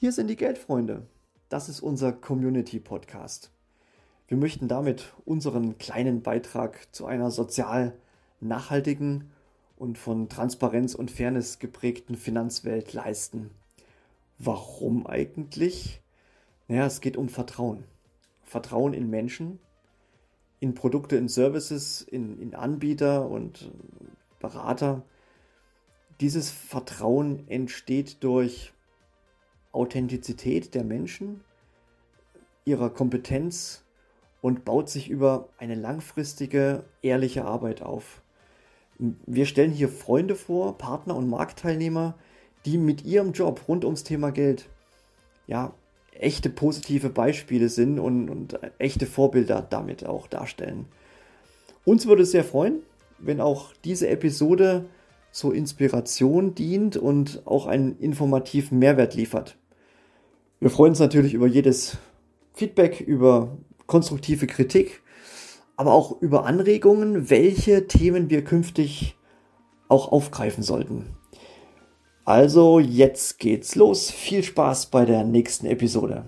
Hier sind die Geldfreunde. Das ist unser Community-Podcast. Wir möchten damit unseren kleinen Beitrag zu einer sozial nachhaltigen und von Transparenz und Fairness geprägten Finanzwelt leisten. Warum eigentlich? Naja, es geht um Vertrauen. Vertrauen in Menschen, in Produkte, in Services, in Anbieter und Berater. Dieses Vertrauen entsteht durch Authentizität der Menschen, ihrer Kompetenz und baut sich über eine langfristige, ehrliche Arbeit auf. Wir stellen hier Freunde vor, Partner und Marktteilnehmer, die mit ihrem Job rund ums Thema Geld echte positive Beispiele sind und echte Vorbilder damit auch darstellen. Uns würde es sehr freuen, wenn auch diese Episode zur Inspiration dient und auch einen informativen Mehrwert liefert. Wir freuen uns natürlich über jedes Feedback, über konstruktive Kritik, aber auch über Anregungen, welche Themen wir künftig auch aufgreifen sollten. Also jetzt geht's los. Viel Spaß bei der nächsten Episode.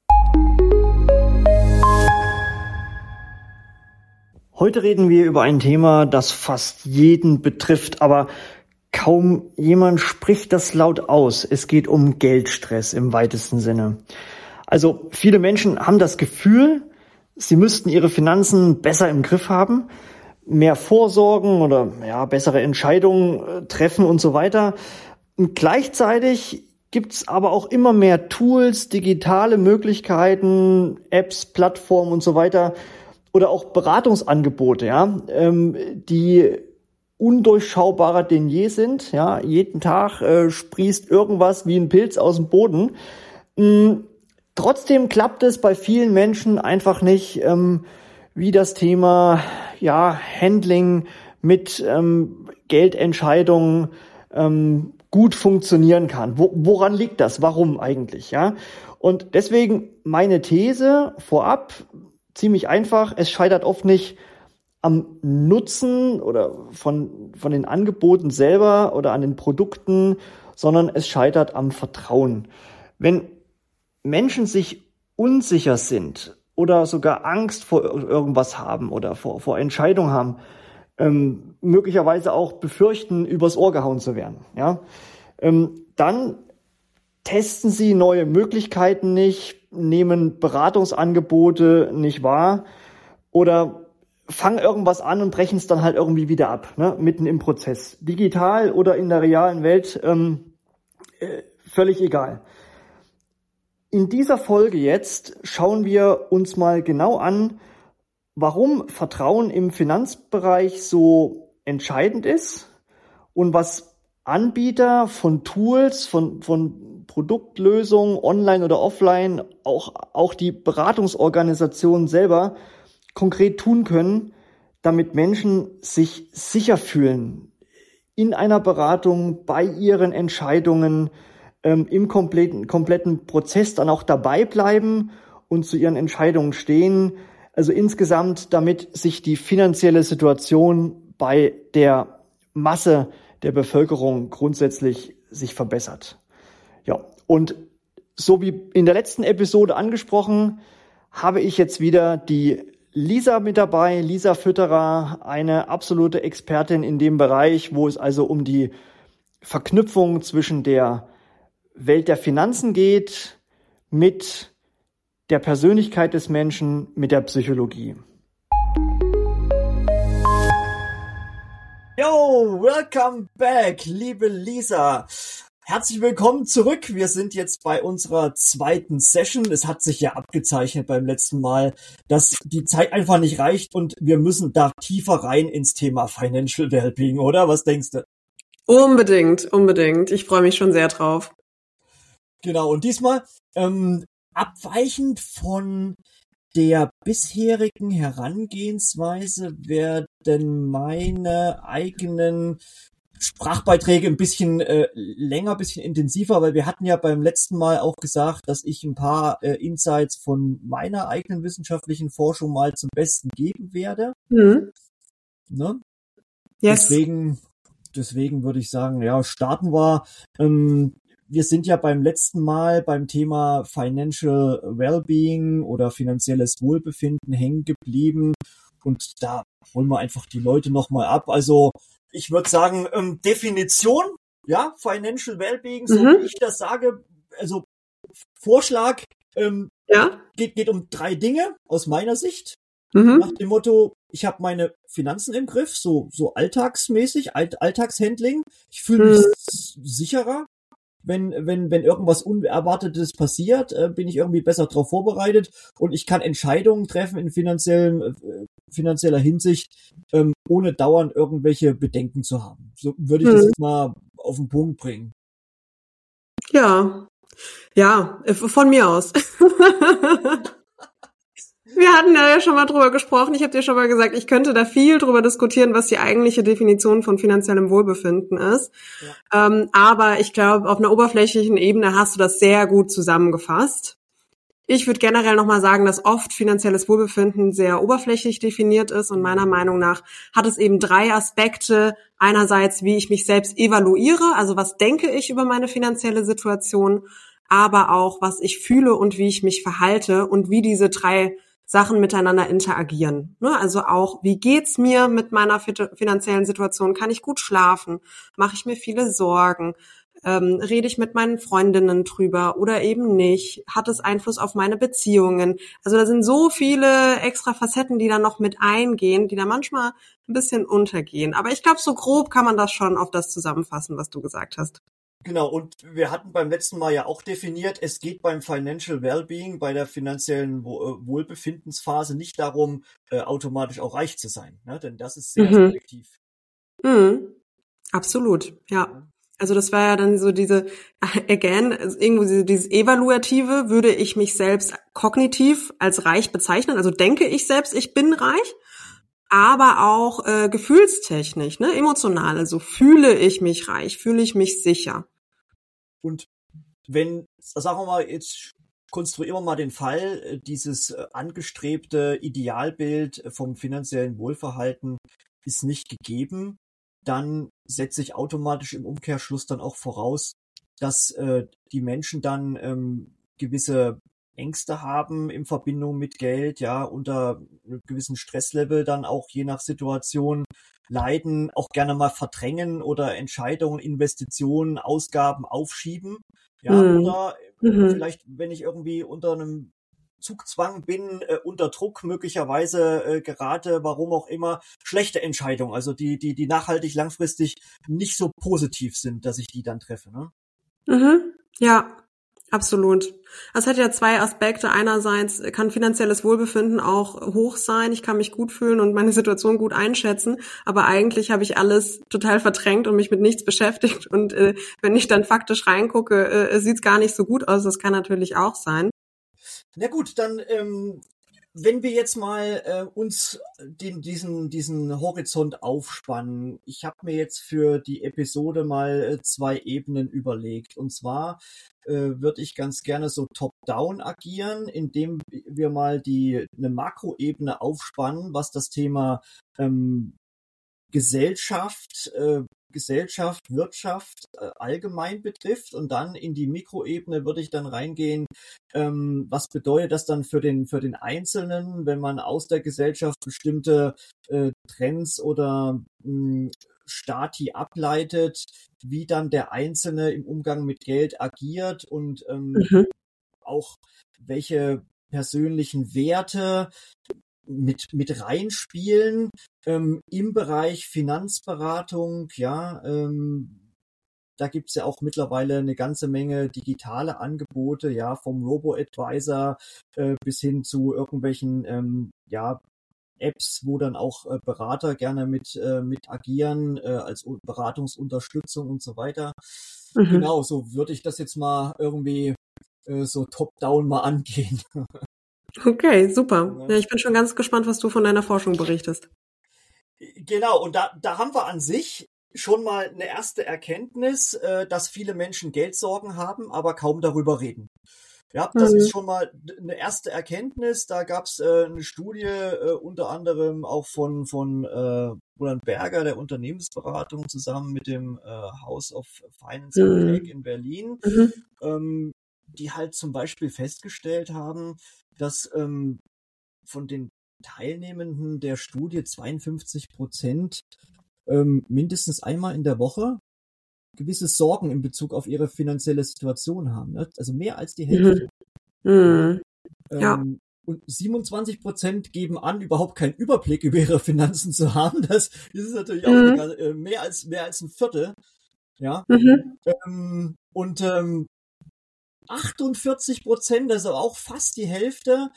Heute reden wir über ein Thema, das fast jeden betrifft, aber kaum jemand spricht das laut aus. Es geht um Geldstress im weitesten Sinne. Also viele Menschen haben das Gefühl, sie müssten ihre Finanzen besser im Griff haben, mehr vorsorgen oder bessere Entscheidungen treffen und so weiter. Und gleichzeitig gibt's aber auch immer mehr Tools, digitale Möglichkeiten, Apps, Plattformen und so weiter oder auch Beratungsangebote, die undurchschaubarer denn je sind. Ja, jeden Tag sprießt irgendwas wie ein Pilz aus dem Boden. Trotzdem klappt es bei vielen Menschen einfach nicht, wie das Thema Handling mit Geldentscheidungen gut funktionieren kann. Woran liegt das? Warum eigentlich? Ja? Und deswegen meine These vorab, ziemlich einfach, es scheitert oft nicht am Nutzen oder von den Angeboten selber oder an den Produkten, sondern es scheitert am Vertrauen. Wenn Menschen sich unsicher sind oder sogar Angst vor irgendwas haben oder vor Entscheidungen haben, möglicherweise auch befürchten, übers Ohr gehauen zu werden, dann testen sie neue Möglichkeiten nicht, nehmen Beratungsangebote nicht wahr oder fangen irgendwas an und brechen es dann halt irgendwie wieder ab, mitten im Prozess. Digital oder in der realen Welt, völlig egal. In dieser Folge jetzt schauen wir uns mal genau an, warum Vertrauen im Finanzbereich so entscheidend ist und was Anbieter von Tools, von Produktlösungen, online oder offline, auch die Beratungsorganisationen selber konkret tun können, damit Menschen sich sicher fühlen in einer Beratung, bei ihren Entscheidungen, im kompletten Prozess dann auch dabei bleiben und zu ihren Entscheidungen stehen. Also insgesamt, damit sich die finanzielle Situation bei der Masse der Bevölkerung grundsätzlich sich verbessert. Ja, und so wie in der letzten Episode angesprochen, habe ich jetzt wieder die Lisa mit dabei, Lisa Fütterer, eine absolute Expertin in dem Bereich, wo es also um die Verknüpfung zwischen der Welt der Finanzen geht, mit der Persönlichkeit des Menschen, mit der Psychologie. Yo, welcome back, liebe Lisa. Herzlich willkommen zurück. Wir sind jetzt bei unserer zweiten Session. Es hat sich ja abgezeichnet beim letzten Mal, dass die Zeit einfach nicht reicht und wir müssen da tiefer rein ins Thema Financial Wellbeing, oder? Was denkst du? Unbedingt. Ich freue mich schon sehr drauf. Genau, und diesmal abweichend von der bisherigen Herangehensweise werden meine eigenen Sprachbeiträge ein bisschen länger, ein bisschen intensiver, weil wir hatten ja beim letzten Mal auch gesagt, dass ich ein paar Insights von meiner eigenen wissenschaftlichen Forschung mal zum Besten geben werde. Mhm. Ne? Yes. Deswegen würde ich sagen, starten wir. wir sind ja beim letzten Mal beim Thema Financial Wellbeing oder finanzielles Wohlbefinden hängen geblieben und da holen wir einfach die Leute nochmal ab. Also ich würde sagen, Definition, ja, Financial Wellbeing, so wie ich das sage, also Vorschlag, geht um 3 Dinge aus meiner Sicht. Nach dem Motto, ich habe meine Finanzen im Griff, so alltagsmäßig, Alltagshandling. Ich fühle mich sicherer. Wenn irgendwas Unerwartetes passiert, bin ich irgendwie besser darauf vorbereitet und ich kann Entscheidungen treffen in finanzieller Hinsicht, ohne dauernd irgendwelche Bedenken zu haben. So würde ich das jetzt mal auf den Punkt bringen. Ja, von mir aus. Wir hatten ja schon mal drüber gesprochen. Ich habe dir schon mal gesagt, ich könnte da viel drüber diskutieren, was die eigentliche Definition von finanziellem Wohlbefinden ist. Ja. Aber ich glaube, auf einer oberflächlichen Ebene hast du das sehr gut zusammengefasst. Ich würde generell nochmal sagen, dass oft finanzielles Wohlbefinden sehr oberflächlich definiert ist und meiner Meinung nach hat es eben 3 Aspekte. Einerseits, wie ich mich selbst evaluiere, also was denke ich über meine finanzielle Situation, aber auch, was ich fühle und wie ich mich verhalte und wie diese 3 Sachen miteinander interagieren. Also auch, wie geht's mir mit meiner finanziellen Situation? Kann ich gut schlafen? Mache ich mir viele Sorgen? Rede ich mit meinen Freundinnen drüber oder eben nicht? Hat es Einfluss auf meine Beziehungen? Also da sind so viele extra Facetten, die da noch mit eingehen, die da manchmal ein bisschen untergehen. Aber ich glaube, so grob kann man das schon auf das zusammenfassen, was du gesagt hast. Genau, und wir hatten beim letzten Mal ja auch definiert, es geht beim Financial Wellbeing, bei der finanziellen Wohlbefindensphase nicht darum, automatisch auch reich zu sein, ne? Denn das ist sehr subjektiv. Absolut, ja. Also das war ja dann so irgendwo dieses Evaluative, würde ich mich selbst kognitiv als reich bezeichnen, also denke ich selbst, ich bin reich, aber auch gefühlstechnisch, ne, emotional, also fühle ich mich reich, fühle ich mich sicher. Und sagen wir mal, jetzt konstruieren wir mal den Fall, dieses angestrebte Idealbild vom finanziellen Wohlverhalten ist nicht gegeben, dann setze ich automatisch im Umkehrschluss dann auch voraus, dass die Menschen dann gewisse Ängste haben in Verbindung mit Geld, ja, unter einem gewissen Stresslevel dann auch je nach Situation leiden, auch gerne mal verdrängen oder Entscheidungen, Investitionen, Ausgaben aufschieben, ja, oder vielleicht, wenn ich irgendwie unter einem Zugzwang bin, unter Druck möglicherweise gerate, warum auch immer, schlechte Entscheidungen, also die nachhaltig langfristig nicht so positiv sind, dass ich die dann treffe, ne? Ja, absolut. Es hat ja 2 Aspekte. Einerseits kann finanzielles Wohlbefinden auch hoch sein. Ich kann mich gut fühlen und meine Situation gut einschätzen. Aber eigentlich habe ich alles total verdrängt und mich mit nichts beschäftigt. Und wenn ich dann faktisch reingucke, sieht es gar nicht so gut aus. Das kann natürlich auch sein. Na gut, dann wenn wir jetzt mal uns diesen Horizont aufspannen, ich habe mir jetzt für die Episode mal 2 Ebenen überlegt. Und zwar würde ich ganz gerne so top-down agieren, indem wir mal eine Makroebene aufspannen, was das Thema Gesellschaft, Wirtschaft allgemein betrifft, und dann in die Mikroebene würde ich dann reingehen, was bedeutet das dann für den Einzelnen, wenn man aus der Gesellschaft bestimmte Trends oder Stati ableitet, wie dann der Einzelne im Umgang mit Geld agiert und auch welche persönlichen Werte mit reinspielen im Bereich Finanzberatung, ja, da gibt's ja auch mittlerweile eine ganze Menge digitale Angebote, ja, vom Robo-Advisor bis hin zu irgendwelchen Apps, wo dann auch Berater gerne mit agieren als Beratungsunterstützung und so weiter. Genau, so würde ich das jetzt mal irgendwie so top-down mal angehen. Okay, super. Ja, ich bin schon ganz gespannt, was du von deiner Forschung berichtest. Genau, und da haben wir an sich schon mal eine erste Erkenntnis, dass viele Menschen Geldsorgen haben, aber kaum darüber reden. Ja, das ist schon mal eine erste Erkenntnis. Da gab es eine Studie, unter anderem auch von Roland Berger, der Unternehmensberatung, zusammen mit dem House of Finance and Tech in Berlin, die halt zum Beispiel festgestellt haben, dass von den Teilnehmenden der Studie 52% mindestens einmal in der Woche gewisse Sorgen in Bezug auf ihre finanzielle Situation haben. Ne? Also mehr als die Hälfte. Ja. Und 27% geben an, überhaupt keinen Überblick über ihre Finanzen zu haben. Das ist natürlich auch mehr als ein Viertel. Ja. Und 48%, also auch fast die Hälfte,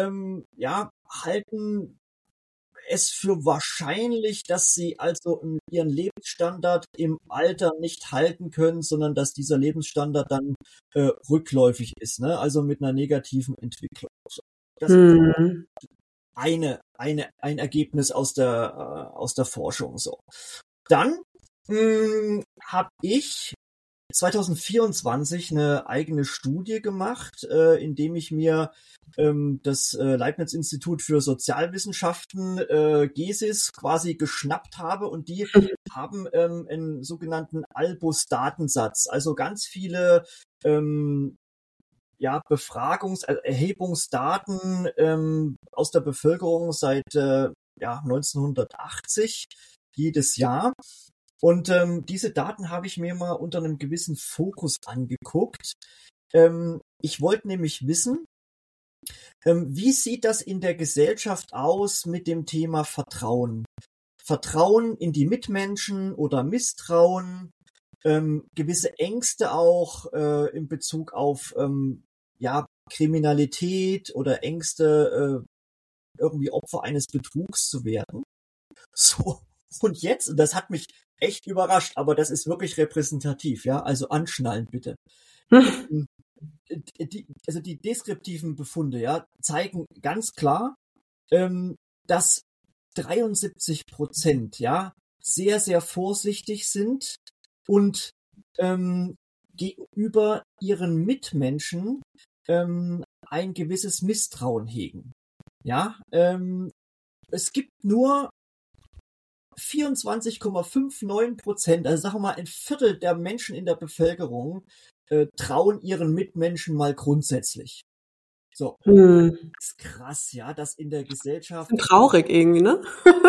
halten es für wahrscheinlich, dass sie also ihren Lebensstandard im Alter nicht halten können, sondern dass dieser Lebensstandard dann rückläufig ist, ne? Also mit einer negativen Entwicklung. Das ist ein Ergebnis aus der Forschung. So. Dann habe ich 2024 eine eigene Studie gemacht, indem ich mir das Leibniz-Institut für Sozialwissenschaften, GESIS, quasi geschnappt habe, und die haben einen sogenannten Albus-Datensatz, also ganz viele Erhebungsdaten aus der Bevölkerung seit 1980 jedes Jahr. Und diese Daten habe ich mir mal unter einem gewissen Fokus angeguckt. Ich wollte nämlich wissen, wie sieht das in der Gesellschaft aus mit dem Thema Vertrauen? Vertrauen in die Mitmenschen oder Misstrauen, gewisse Ängste auch in Bezug auf Kriminalität oder Ängste, irgendwie Opfer eines Betrugs zu werden. So, und jetzt, und das hat mich echt überrascht, aber das ist wirklich repräsentativ, ja, also anschnallen bitte. Die deskriptiven Befunde, ja, zeigen ganz klar, dass 73%, ja, sehr, sehr vorsichtig sind und gegenüber ihren Mitmenschen ein gewisses Misstrauen hegen. Ja, es gibt nur 24,59%, also sagen wir mal ein Viertel der Menschen in der Bevölkerung trauen ihren Mitmenschen mal grundsätzlich. So, das ist krass, ja, dass in der Gesellschaft... Traurig irgendwie, ne?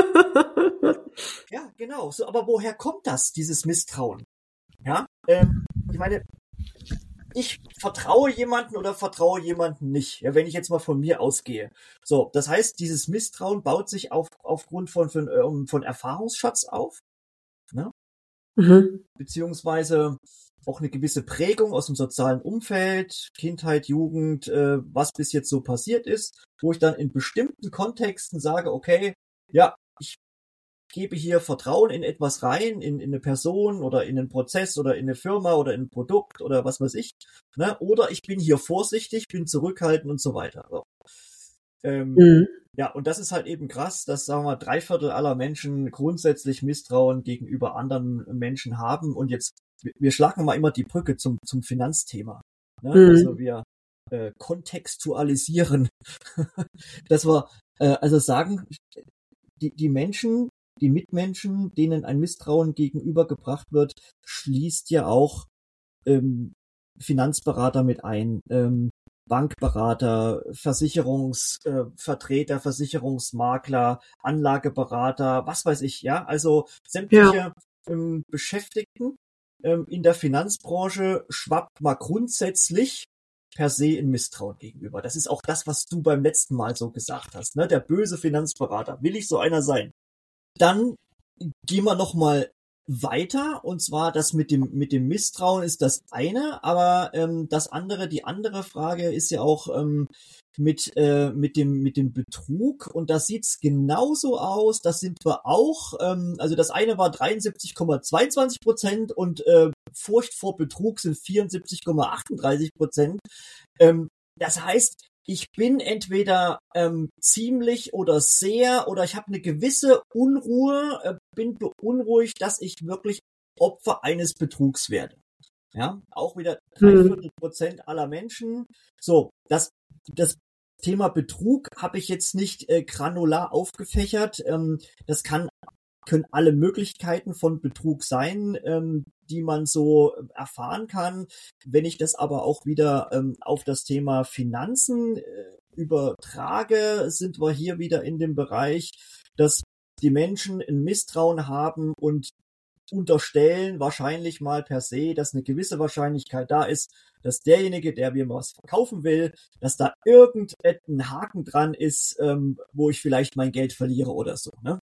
Ja, genau. So, aber woher kommt das, dieses Misstrauen? Ja, ich meine, ich vertraue jemanden oder vertraue jemanden nicht, ja, wenn ich jetzt mal von mir ausgehe. So, das heißt, dieses Misstrauen baut sich aufgrund von Erfahrungsschatz auf, ne? Beziehungsweise auch eine gewisse Prägung aus dem sozialen Umfeld, Kindheit, Jugend, was bis jetzt so passiert ist, wo ich dann in bestimmten Kontexten sage, okay, ja, ich gebe hier Vertrauen in etwas rein, in eine Person oder in einen Prozess oder in eine Firma oder in ein Produkt oder was weiß ich, ne? Oder ich bin hier vorsichtig, bin zurückhaltend und so weiter. So. Ja, und das ist halt eben krass, dass, sagen wir mal, 3/4 aller Menschen grundsätzlich Misstrauen gegenüber anderen Menschen haben. Und jetzt, wir schlagen mal immer die Brücke zum Finanzthema. Ne? Also wir kontextualisieren, dass wir also sagen, die Menschen, die Mitmenschen, denen ein Misstrauen gegenübergebracht wird, schließt ja auch Finanzberater mit ein, Bankberater, Versicherungsvertreter, Versicherungsmakler, Anlageberater, was weiß ich, ja, also sämtliche Beschäftigten in der Finanzbranche schwappt mal grundsätzlich per se in Misstrauen gegenüber. Das ist auch das, was du beim letzten Mal so gesagt hast, ne? Der böse Finanzberater. Will ich so einer sein? Dann gehen wir noch mal weiter, und zwar das mit dem Misstrauen ist das eine, aber die andere Frage ist ja auch mit dem Betrug, und da sieht's genauso aus. Das sind wir auch, also das eine war 73,22% und Furcht vor Betrug sind 74,38%. Das heißt, ich bin entweder ziemlich oder sehr, oder ich habe eine gewisse Unruhe, bin beunruhigt, dass ich wirklich Opfer eines Betrugs werde. Ja, auch wieder 3/4% aller Menschen. So, das Thema Betrug habe ich jetzt nicht granular aufgefächert. Das können alle Möglichkeiten von Betrug sein, die man so erfahren kann. Wenn ich das aber auch wieder auf das Thema Finanzen übertrage, sind wir hier wieder in dem Bereich, dass die Menschen ein Misstrauen haben und unterstellen wahrscheinlich mal per se, dass eine gewisse Wahrscheinlichkeit da ist, dass derjenige, der mir was verkaufen will, dass da irgendein Haken dran ist, wo ich vielleicht mein Geld verliere oder so, ne?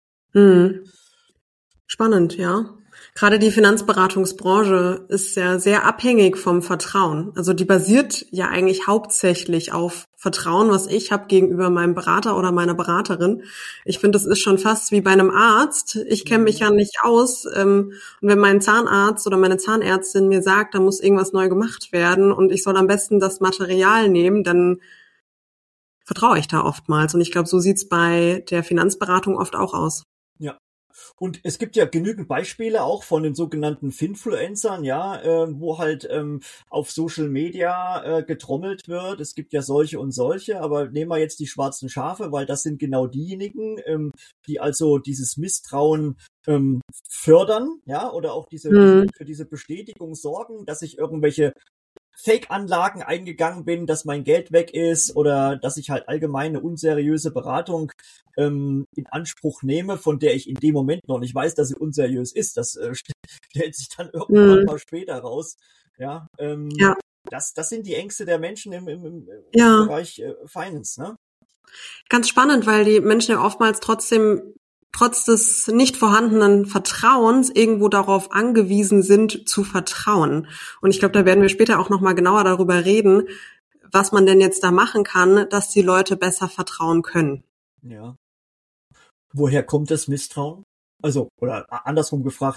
Spannend, ja. Gerade die Finanzberatungsbranche ist ja sehr abhängig vom Vertrauen. Also die basiert ja eigentlich hauptsächlich auf Vertrauen, was ich habe gegenüber meinem Berater oder meiner Beraterin. Ich finde, das ist schon fast wie bei einem Arzt. Ich kenne mich ja nicht aus. Und wenn mein Zahnarzt oder meine Zahnärztin mir sagt, da muss irgendwas neu gemacht werden und ich soll am besten das Material nehmen, dann vertraue ich da oftmals. Und ich glaube, so sieht's bei der Finanzberatung oft auch aus. Ja. Und es gibt ja genügend Beispiele auch von den sogenannten Finfluencern, ja, wo halt auf Social Media getrommelt wird. Es gibt ja solche und solche, aber nehmen wir jetzt die schwarzen Schafe, weil das sind genau diejenigen, die also dieses Misstrauen fördern, ja, oder auch für diese Bestätigung sorgen, dass ich irgendwelche Fake-Anlagen eingegangen bin, dass mein Geld weg ist oder dass ich halt allgemeine unseriöse Beratung in Anspruch nehme, von der ich in dem Moment noch nicht weiß, dass sie unseriös ist. Das stellt sich dann irgendwann mal später raus. Ja, das sind die Ängste der Menschen im Bereich Finance, ne? Ganz spannend, weil die Menschen ja oftmals trotz des nicht vorhandenen Vertrauens irgendwo darauf angewiesen sind, zu vertrauen. Und ich glaube, da werden wir später auch nochmal genauer darüber reden, was man denn jetzt da machen kann, dass die Leute besser vertrauen können. Ja. Woher kommt das Misstrauen? Also, oder andersrum gefragt,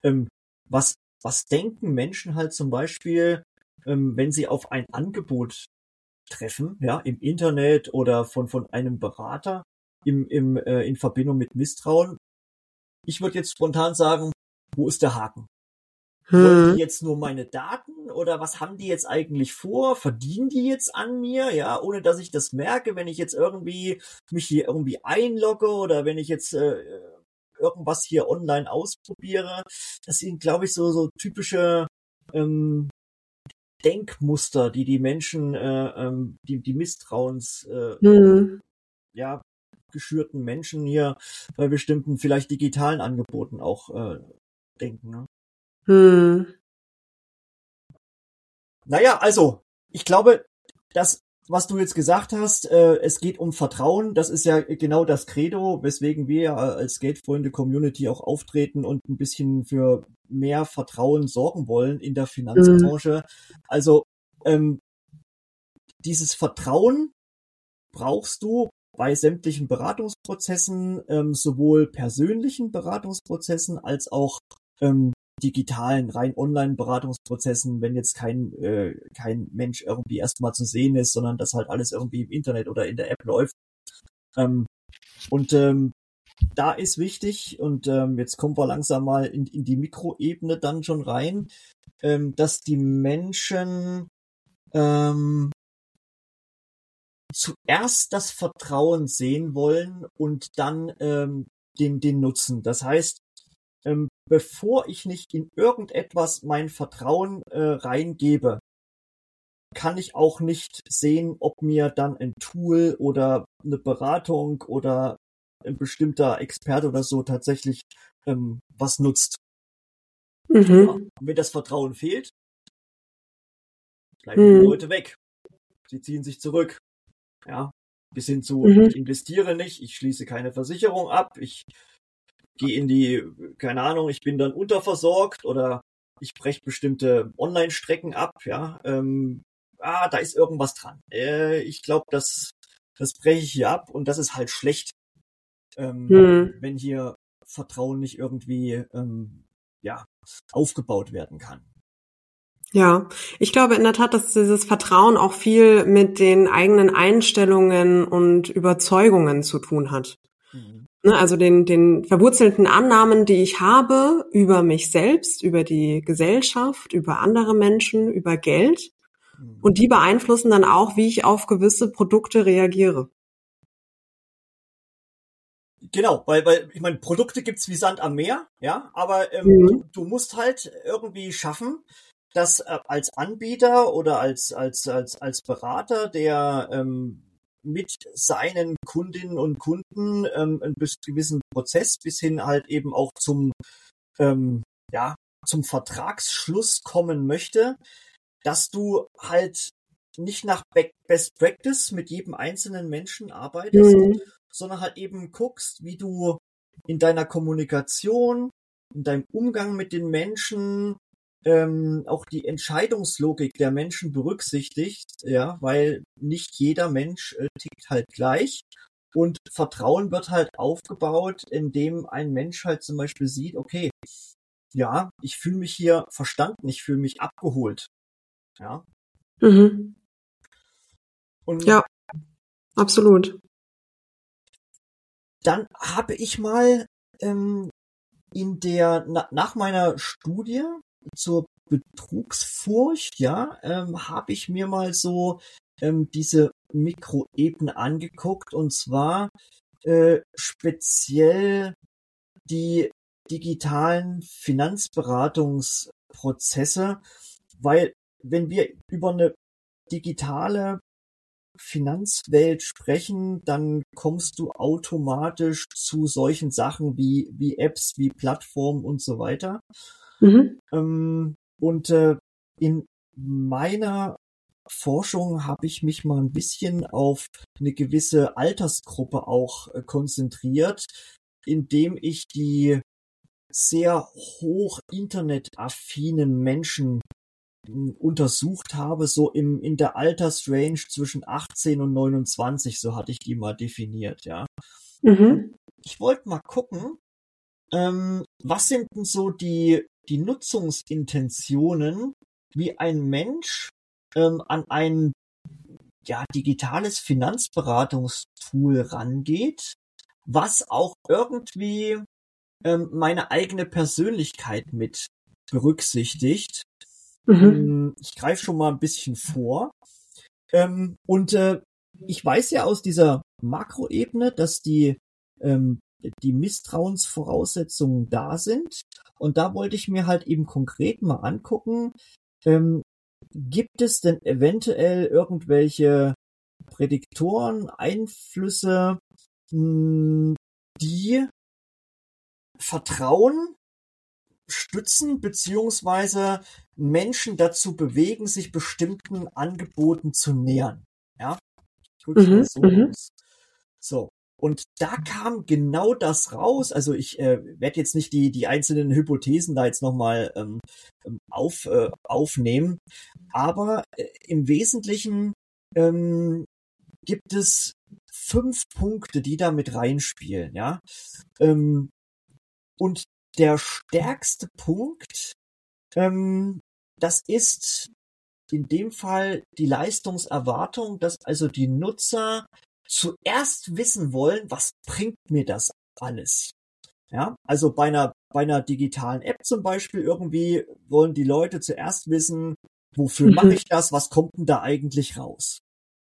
was denken Menschen halt zum Beispiel, wenn sie auf ein Angebot treffen, ja, im Internet oder von einem Berater, in Verbindung mit Misstrauen? Ich würde jetzt spontan sagen, wo ist der Haken? Wollen die jetzt nur meine Daten oder was haben die jetzt eigentlich vor? Verdienen die jetzt an mir? Ja, ohne dass ich das merke, wenn ich jetzt irgendwie mich hier irgendwie einlogge oder wenn ich jetzt irgendwas hier online ausprobiere. Das sind, glaube ich, so typische Denkmuster, die Menschen, die Misstrauens geschürten Menschen hier bei bestimmten vielleicht digitalen Angeboten auch denken. Ne? Naja, also ich glaube, das, was du jetzt gesagt hast, es geht um Vertrauen. Das ist ja genau das Credo, weswegen wir ja als Geldfreunde-Community auch auftreten und ein bisschen für mehr Vertrauen sorgen wollen in der Finanzbranche. Also dieses Vertrauen brauchst du bei sämtlichen Beratungsprozessen, sowohl persönlichen Beratungsprozessen als auch digitalen, rein Online-Beratungsprozessen, wenn jetzt kein Mensch irgendwie erstmal zu sehen ist, sondern das halt alles irgendwie im Internet oder in der App läuft. Da ist wichtig, und jetzt kommen wir langsam mal in die Mikroebene dann schon rein, dass die Menschen zuerst das Vertrauen sehen wollen und dann den Nutzen. Das heißt, bevor ich nicht in irgendetwas mein Vertrauen reingebe, kann ich auch nicht sehen, ob mir dann ein Tool oder eine Beratung oder ein bestimmter Experte oder so tatsächlich was nutzt. Ja, und wenn das Vertrauen fehlt, bleiben die Leute weg. Sie ziehen sich zurück. Ja, bis hin zu, ich investiere nicht, ich schließe keine Versicherung ab, ich gehe keine Ahnung, ich bin dann unterversorgt oder ich breche bestimmte Online-Strecken ab, ja, da ist irgendwas dran. Ich glaube, das breche ich hier ab und das ist halt schlecht, wenn hier Vertrauen nicht irgendwie aufgebaut werden kann. Ja, ich glaube in der Tat, dass dieses Vertrauen auch viel mit den eigenen Einstellungen und Überzeugungen zu tun hat. Ne, also den verwurzelten Annahmen, die ich habe über mich selbst, über die Gesellschaft, über andere Menschen, über Geld. Und die beeinflussen dann auch, wie ich auf gewisse Produkte reagiere. Genau, weil ich meine, Produkte gibt's wie Sand am Meer, ja, aber du musst halt irgendwie schaffen, dass als Anbieter oder als Berater, der mit seinen Kundinnen und Kunden einen gewissen Prozess bis hin halt eben auch zum zum Vertragsschluss kommen möchte, dass du halt nicht nach Best Practice mit jedem einzelnen Menschen arbeitest, sondern halt eben guckst, wie du in deiner Kommunikation, in deinem Umgang mit den Menschen auch die Entscheidungslogik der Menschen berücksichtigst, ja, weil nicht jeder Mensch tickt halt gleich. Und Vertrauen wird halt aufgebaut, indem ein Mensch halt zum Beispiel sieht, okay, ja, ich fühle mich hier verstanden, ich fühle mich abgeholt. Ja. Mhm. Und ja, absolut. Dann habe ich mal nach meiner Studie zur Betrugsfurcht, ja, habe ich mir mal so diese Mikroebene angeguckt, und zwar speziell die digitalen Finanzberatungsprozesse, weil wenn wir über eine digitale Finanzwelt sprechen, dann kommst du automatisch zu solchen Sachen wie Apps, wie Plattformen und so weiter. Und in meiner Forschung habe ich mich mal ein bisschen auf eine gewisse Altersgruppe auch konzentriert, indem ich die sehr hoch internetaffinen Menschen untersucht habe, so in der Altersrange zwischen 18 und 29, so hatte ich die mal definiert, ja. Ich wollte mal gucken, was sind denn so die Nutzungsintentionen, wie ein Mensch an ein digitales Finanzberatungstool rangeht, was auch irgendwie meine eigene Persönlichkeit mit berücksichtigt. Ich greife schon mal ein bisschen vor. Ich weiß ja aus dieser Makroebene, dass die Misstrauensvoraussetzungen da sind. Und da wollte ich mir halt eben konkret mal angucken, gibt es denn eventuell irgendwelche Prädiktoren, Einflüsse, die Vertrauen stützen beziehungsweise Menschen dazu bewegen, sich bestimmten Angeboten zu nähern. Ja, so. Und da kam genau das raus. Also ich werde jetzt nicht die einzelnen Hypothesen da jetzt nochmal aufnehmen, aber im Wesentlichen gibt es 5 Punkte, die da mit reinspielen. Ja, und der stärkste Punkt, das ist in dem Fall die Leistungserwartung, dass also die Nutzer zuerst wissen wollen, was bringt mir das alles? Ja, also bei einer digitalen App zum Beispiel irgendwie wollen die Leute zuerst wissen, wofür mache ich das? Was kommt denn da eigentlich raus?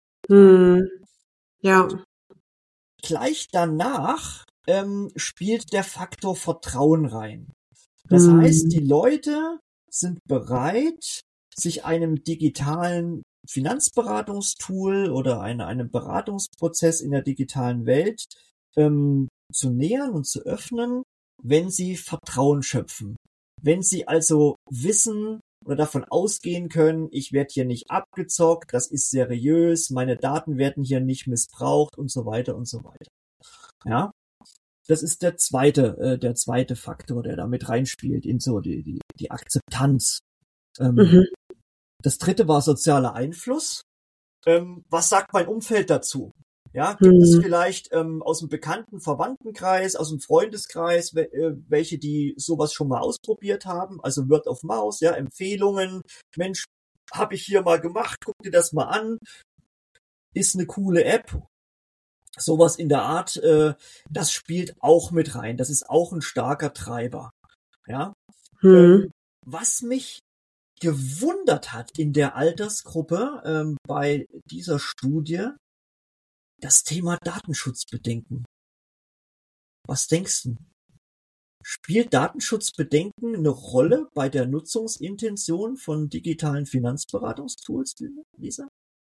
Ja. Und gleich danach spielt der Faktor Vertrauen rein. Das heißt, die Leute sind bereit, sich einem digitalen Finanzberatungstool oder einem Beratungsprozess in der digitalen Welt zu nähern und zu öffnen, wenn sie Vertrauen schöpfen. Wenn sie also wissen oder davon ausgehen können, ich werde hier nicht abgezockt, das ist seriös, meine Daten werden hier nicht missbraucht und so weiter und so weiter. Ja, das ist der zweite Faktor, der da mit reinspielt in so die Akzeptanz. Das dritte war sozialer Einfluss. Was sagt mein Umfeld dazu? Ja, gibt es vielleicht aus dem bekannten Verwandtenkreis, aus dem Freundeskreis, welche die sowas schon mal ausprobiert haben? Also Word of Mouth, ja, Empfehlungen. Mensch, habe ich hier mal gemacht, guck dir das mal an. Ist eine coole App. sowas in der Art, das spielt auch mit rein. Das ist auch ein starker Treiber. Ja. Was mich gewundert hat in der Altersgruppe bei dieser Studie, das Thema Datenschutzbedenken. Was denkst du? Spielt Datenschutzbedenken eine Rolle bei der Nutzungsintention von digitalen Finanzberatungstools, Lisa?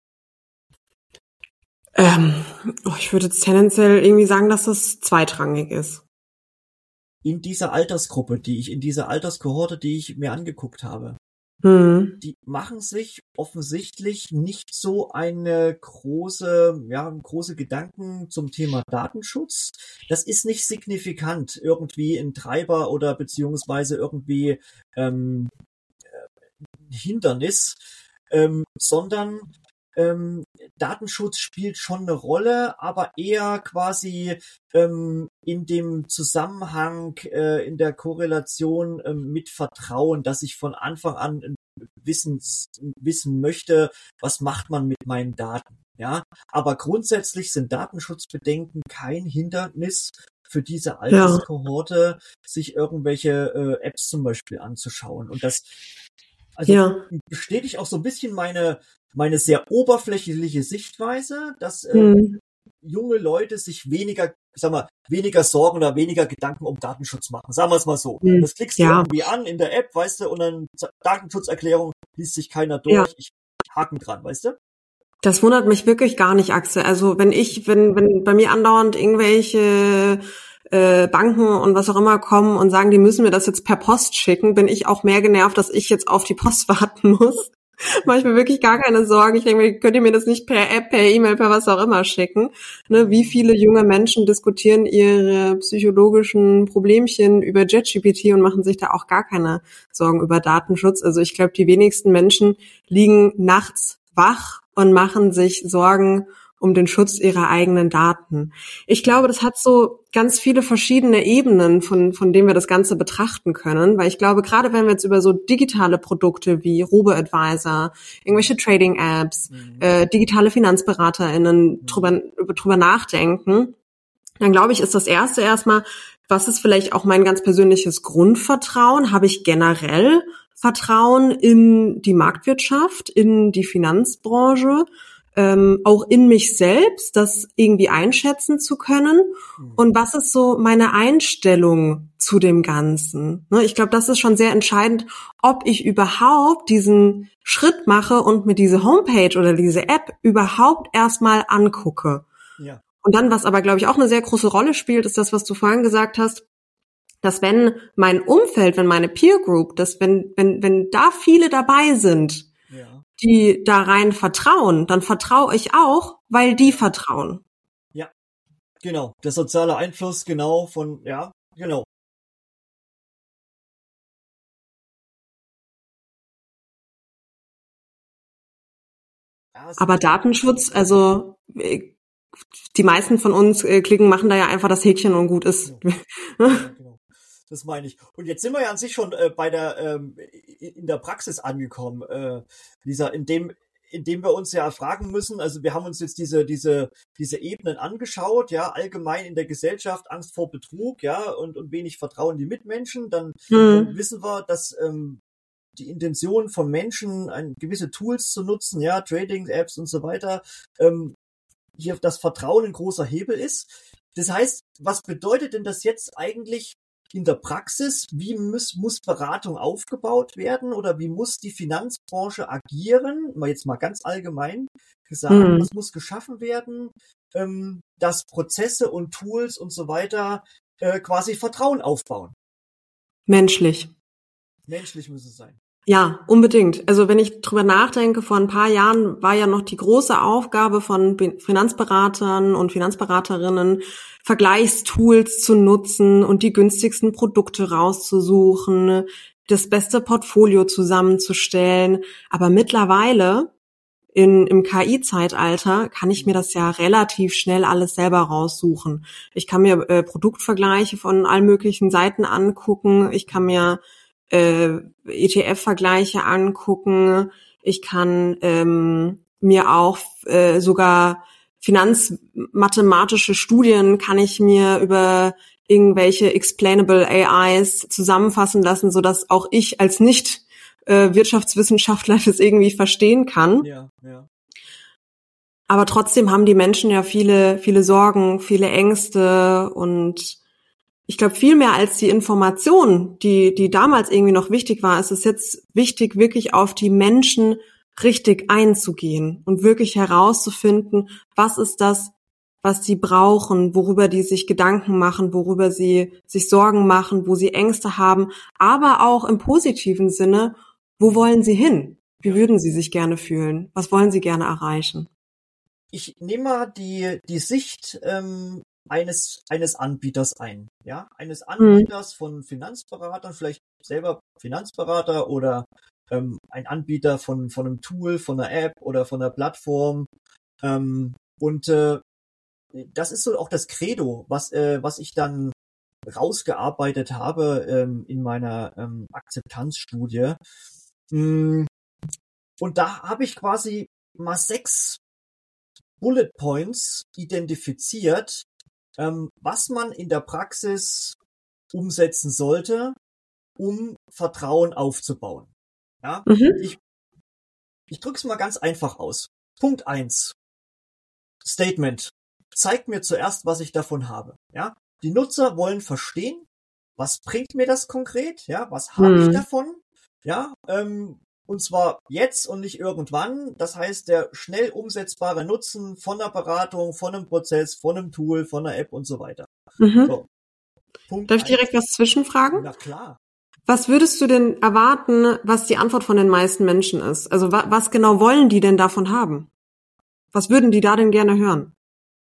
Ich würde jetzt tendenziell irgendwie sagen, dass das zweitrangig ist. In dieser Altersgruppe, in dieser Alterskohorte, die ich mir angeguckt habe, die machen sich offensichtlich nicht so große Gedanken zum Thema Datenschutz. Das ist nicht signifikant irgendwie ein Treiber oder beziehungsweise irgendwie ein Hindernis, sondern Datenschutz spielt schon eine Rolle, aber eher quasi in dem Zusammenhang, in der Korrelation mit Vertrauen, dass ich von Anfang an wissen möchte, was macht man mit meinen Daten. Ja, aber grundsätzlich sind Datenschutzbedenken kein Hindernis für diese Alterskohorte, sich irgendwelche Apps zum Beispiel anzuschauen. Und das bestätigt auch so ein bisschen meine sehr oberflächliche Sichtweise, dass junge Leute sich weniger Sorgen oder weniger Gedanken um Datenschutz machen. Sagen wir es mal so. Das klickst du irgendwie an in der App, weißt du, und dann Datenschutzerklärung liest sich keiner durch. Ich haken dran, weißt du? Das wundert mich wirklich gar nicht, Axel. Also wenn bei mir andauernd irgendwelche Banken und was auch immer kommen und sagen, die müssen mir das jetzt per Post schicken, bin ich auch mehr genervt, dass ich jetzt auf die Post warten muss. Mache ich mir wirklich gar keine Sorgen. Ich denke mir, könnt ihr mir das nicht per App, per E-Mail, per was auch immer schicken? Ne, wie viele junge Menschen diskutieren ihre psychologischen Problemchen über ChatGPT und machen sich da auch gar keine Sorgen über Datenschutz. Also ich glaube, die wenigsten Menschen liegen nachts wach und machen sich Sorgen um den Schutz ihrer eigenen Daten. Ich glaube, das hat so ganz viele verschiedene Ebenen, von denen wir das Ganze betrachten können, weil ich glaube, gerade wenn wir jetzt über so digitale Produkte wie Robo-Advisor, irgendwelche Trading-Apps, digitale FinanzberaterInnen drüber nachdenken, dann glaube ich, ist das Erste erstmal, was ist vielleicht auch mein ganz persönliches Grundvertrauen? Habe ich generell Vertrauen in die Marktwirtschaft, in die Finanzbranche, auch in mich selbst, das irgendwie einschätzen zu können? Und was ist so meine Einstellung zu dem Ganzen? Ich glaube, das ist schon sehr entscheidend, ob ich überhaupt diesen Schritt mache und mir diese Homepage oder diese App überhaupt erstmal angucke. Ja. Und dann, was aber, glaube ich, auch eine sehr große Rolle spielt, ist das, was du vorhin gesagt hast, dass wenn mein Umfeld, wenn meine Peer Group, dass wenn da viele dabei sind, die da rein vertrauen, dann vertraue ich auch, weil die vertrauen. Ja, genau. Der soziale Einfluss, genau, genau. Aber Datenschutz, also die meisten von uns machen da ja einfach das Häkchen und gut ist. Genau. Das meine ich. Und jetzt sind wir ja an sich schon in der Praxis angekommen, Lisa, indem wir uns ja fragen müssen, also wir haben uns jetzt diese Ebenen angeschaut, ja, allgemein in der Gesellschaft, Angst vor Betrug, ja, und wenig Vertrauen in die Mitmenschen, dann wissen wir, dass die Intention von Menschen, gewisse Tools zu nutzen, ja, Trading-Apps und so weiter, hier das Vertrauen ein großer Hebel ist. Das heißt, was bedeutet denn das jetzt eigentlich in der Praxis? Wie muss Beratung aufgebaut werden oder wie muss die Finanzbranche agieren? Jetzt mal ganz allgemein gesagt, was muss geschaffen werden, dass Prozesse und Tools und so weiter quasi Vertrauen aufbauen? Menschlich. Menschlich muss es sein. Ja, unbedingt. Also wenn ich drüber nachdenke, vor ein paar Jahren war ja noch die große Aufgabe von Finanzberatern und Finanzberaterinnen, Vergleichstools zu nutzen und die günstigsten Produkte rauszusuchen, das beste Portfolio zusammenzustellen. Aber mittlerweile im KI-Zeitalter kann ich mir das ja relativ schnell alles selber raussuchen. Ich kann mir Produktvergleiche von allen möglichen Seiten angucken. Ich kann mir ETF-Vergleiche angucken. Ich kann mir auch sogar finanzmathematische Studien kann ich mir über irgendwelche explainable AIs zusammenfassen lassen, sodass auch ich als nicht Wirtschaftswissenschaftler das irgendwie verstehen kann. Ja, ja. Aber trotzdem haben die Menschen ja viele, viele Sorgen, viele Ängste und ich glaube, viel mehr als die Information, die damals irgendwie noch wichtig war, ist es jetzt wichtig, wirklich auf die Menschen richtig einzugehen und wirklich herauszufinden, was ist das, was sie brauchen, worüber die sich Gedanken machen, worüber sie sich Sorgen machen, wo sie Ängste haben, aber auch im positiven Sinne, wo wollen sie hin? Wie würden sie sich gerne fühlen? Was wollen sie gerne erreichen? Ich nehme mal die Sicht eines Anbieters ein, ja, eines Anbieters von Finanzberatern, vielleicht selber Finanzberater oder ein Anbieter von einem Tool, von einer App oder von einer Plattform. Und das ist so auch das Credo, was ich dann rausgearbeitet habe in meiner Akzeptanzstudie. Und da habe ich quasi mal 6 Bullet Points identifiziert, was man in der Praxis umsetzen sollte, um Vertrauen aufzubauen. Ja, ich drücke es mal ganz einfach aus. Punkt 1. Statement. Zeigt mir zuerst, was ich davon habe. Ja, die Nutzer wollen verstehen, was bringt mir das konkret? Ja, was habe ich davon? Ja, und zwar jetzt und nicht irgendwann. Das heißt, der schnell umsetzbare Nutzen von einer Beratung, von einem Prozess, von einem Tool, von einer App und so weiter. So. Punkt Darf ich direkt was zwischenfragen? Na klar. Was würdest du denn erwarten, was die Antwort von den meisten Menschen ist? Also was genau wollen die denn davon haben? Was würden die da denn gerne hören?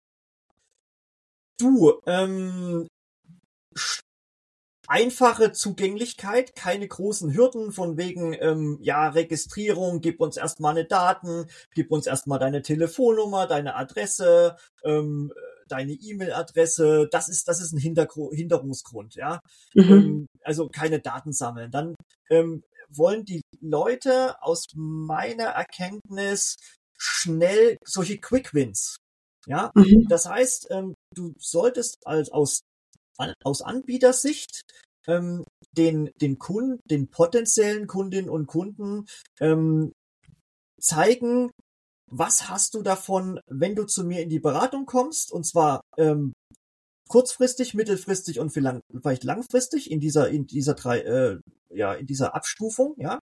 Du, einfache Zugänglichkeit, keine großen Hürden von wegen, Registrierung, gib uns erstmal eine Daten, gib uns erstmal deine Telefonnummer, deine Adresse, deine E-Mail-Adresse, das ist ein Hinderungsgrund, ja. Also keine Daten sammeln. Dann wollen die Leute aus meiner Erkenntnis schnell solche Quick Wins. Ja, das heißt, du solltest aus Anbietersicht den Kunden, den potenziellen Kundinnen und Kunden zeigen, was hast du davon, wenn du zu mir in die Beratung kommst, und zwar kurzfristig, mittelfristig und vielleicht langfristig in dieser Abstufung, ja.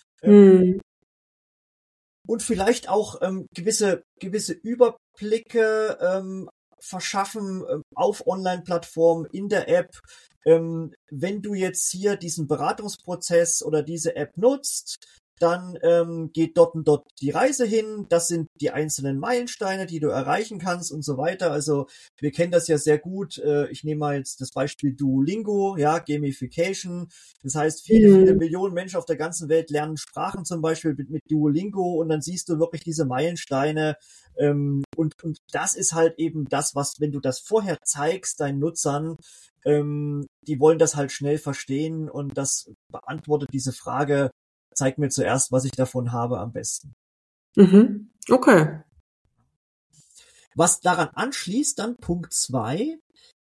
Und vielleicht auch gewisse Überblicke verschaffen auf Online-Plattformen, in der App. Wenn du jetzt hier diesen Beratungsprozess oder diese App nutzt, dann geht dort und dort die Reise hin. Das sind die einzelnen Meilensteine, die du erreichen kannst und so weiter. Also wir kennen das ja sehr gut. Ich nehme mal jetzt das Beispiel Duolingo, ja, Gamification. Das heißt, viele Millionen Menschen auf der ganzen Welt lernen Sprachen zum Beispiel mit Duolingo und dann siehst du wirklich diese Meilensteine. Und das ist halt eben das, was, wenn du das vorher zeigst, deinen Nutzern, die wollen das halt schnell verstehen und das beantwortet diese Frage, zeig mir zuerst, was ich davon habe, am besten. Okay. Was daran anschließt, dann Punkt 2,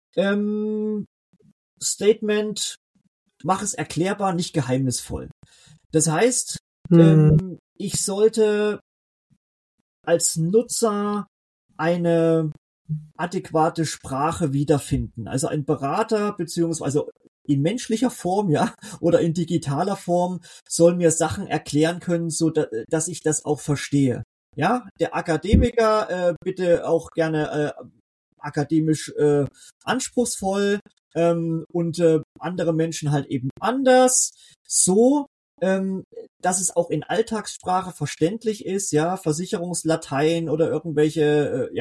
Statement, mach es erklärbar, nicht geheimnisvoll. Das heißt, ich sollte als Nutzer eine adäquate Sprache wiederfinden. Also ein Berater beziehungsweise in menschlicher Form, ja, oder in digitaler Form soll mir Sachen erklären können, so dass ich das auch verstehe. Ja, der Akademiker bitte auch gerne akademisch anspruchsvoll und andere Menschen halt eben anders. So, dass es auch in Alltagssprache verständlich ist, ja, Versicherungslatein oder irgendwelche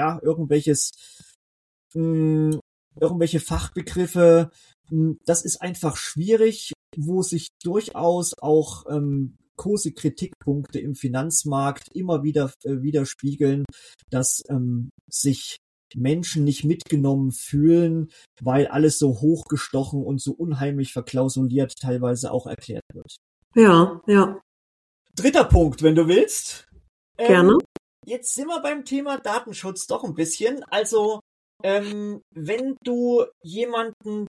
Fachbegriffe, das ist einfach schwierig, wo sich durchaus auch große Kritikpunkte im Finanzmarkt immer wieder widerspiegeln, dass sich Menschen nicht mitgenommen fühlen, weil alles so hochgestochen und so unheimlich verklausuliert teilweise auch erklärt wird. Ja, ja. 3. Punkt, wenn du willst. Gerne. jetzt sind wir beim Thema Datenschutz doch ein bisschen. Also, wenn du jemanden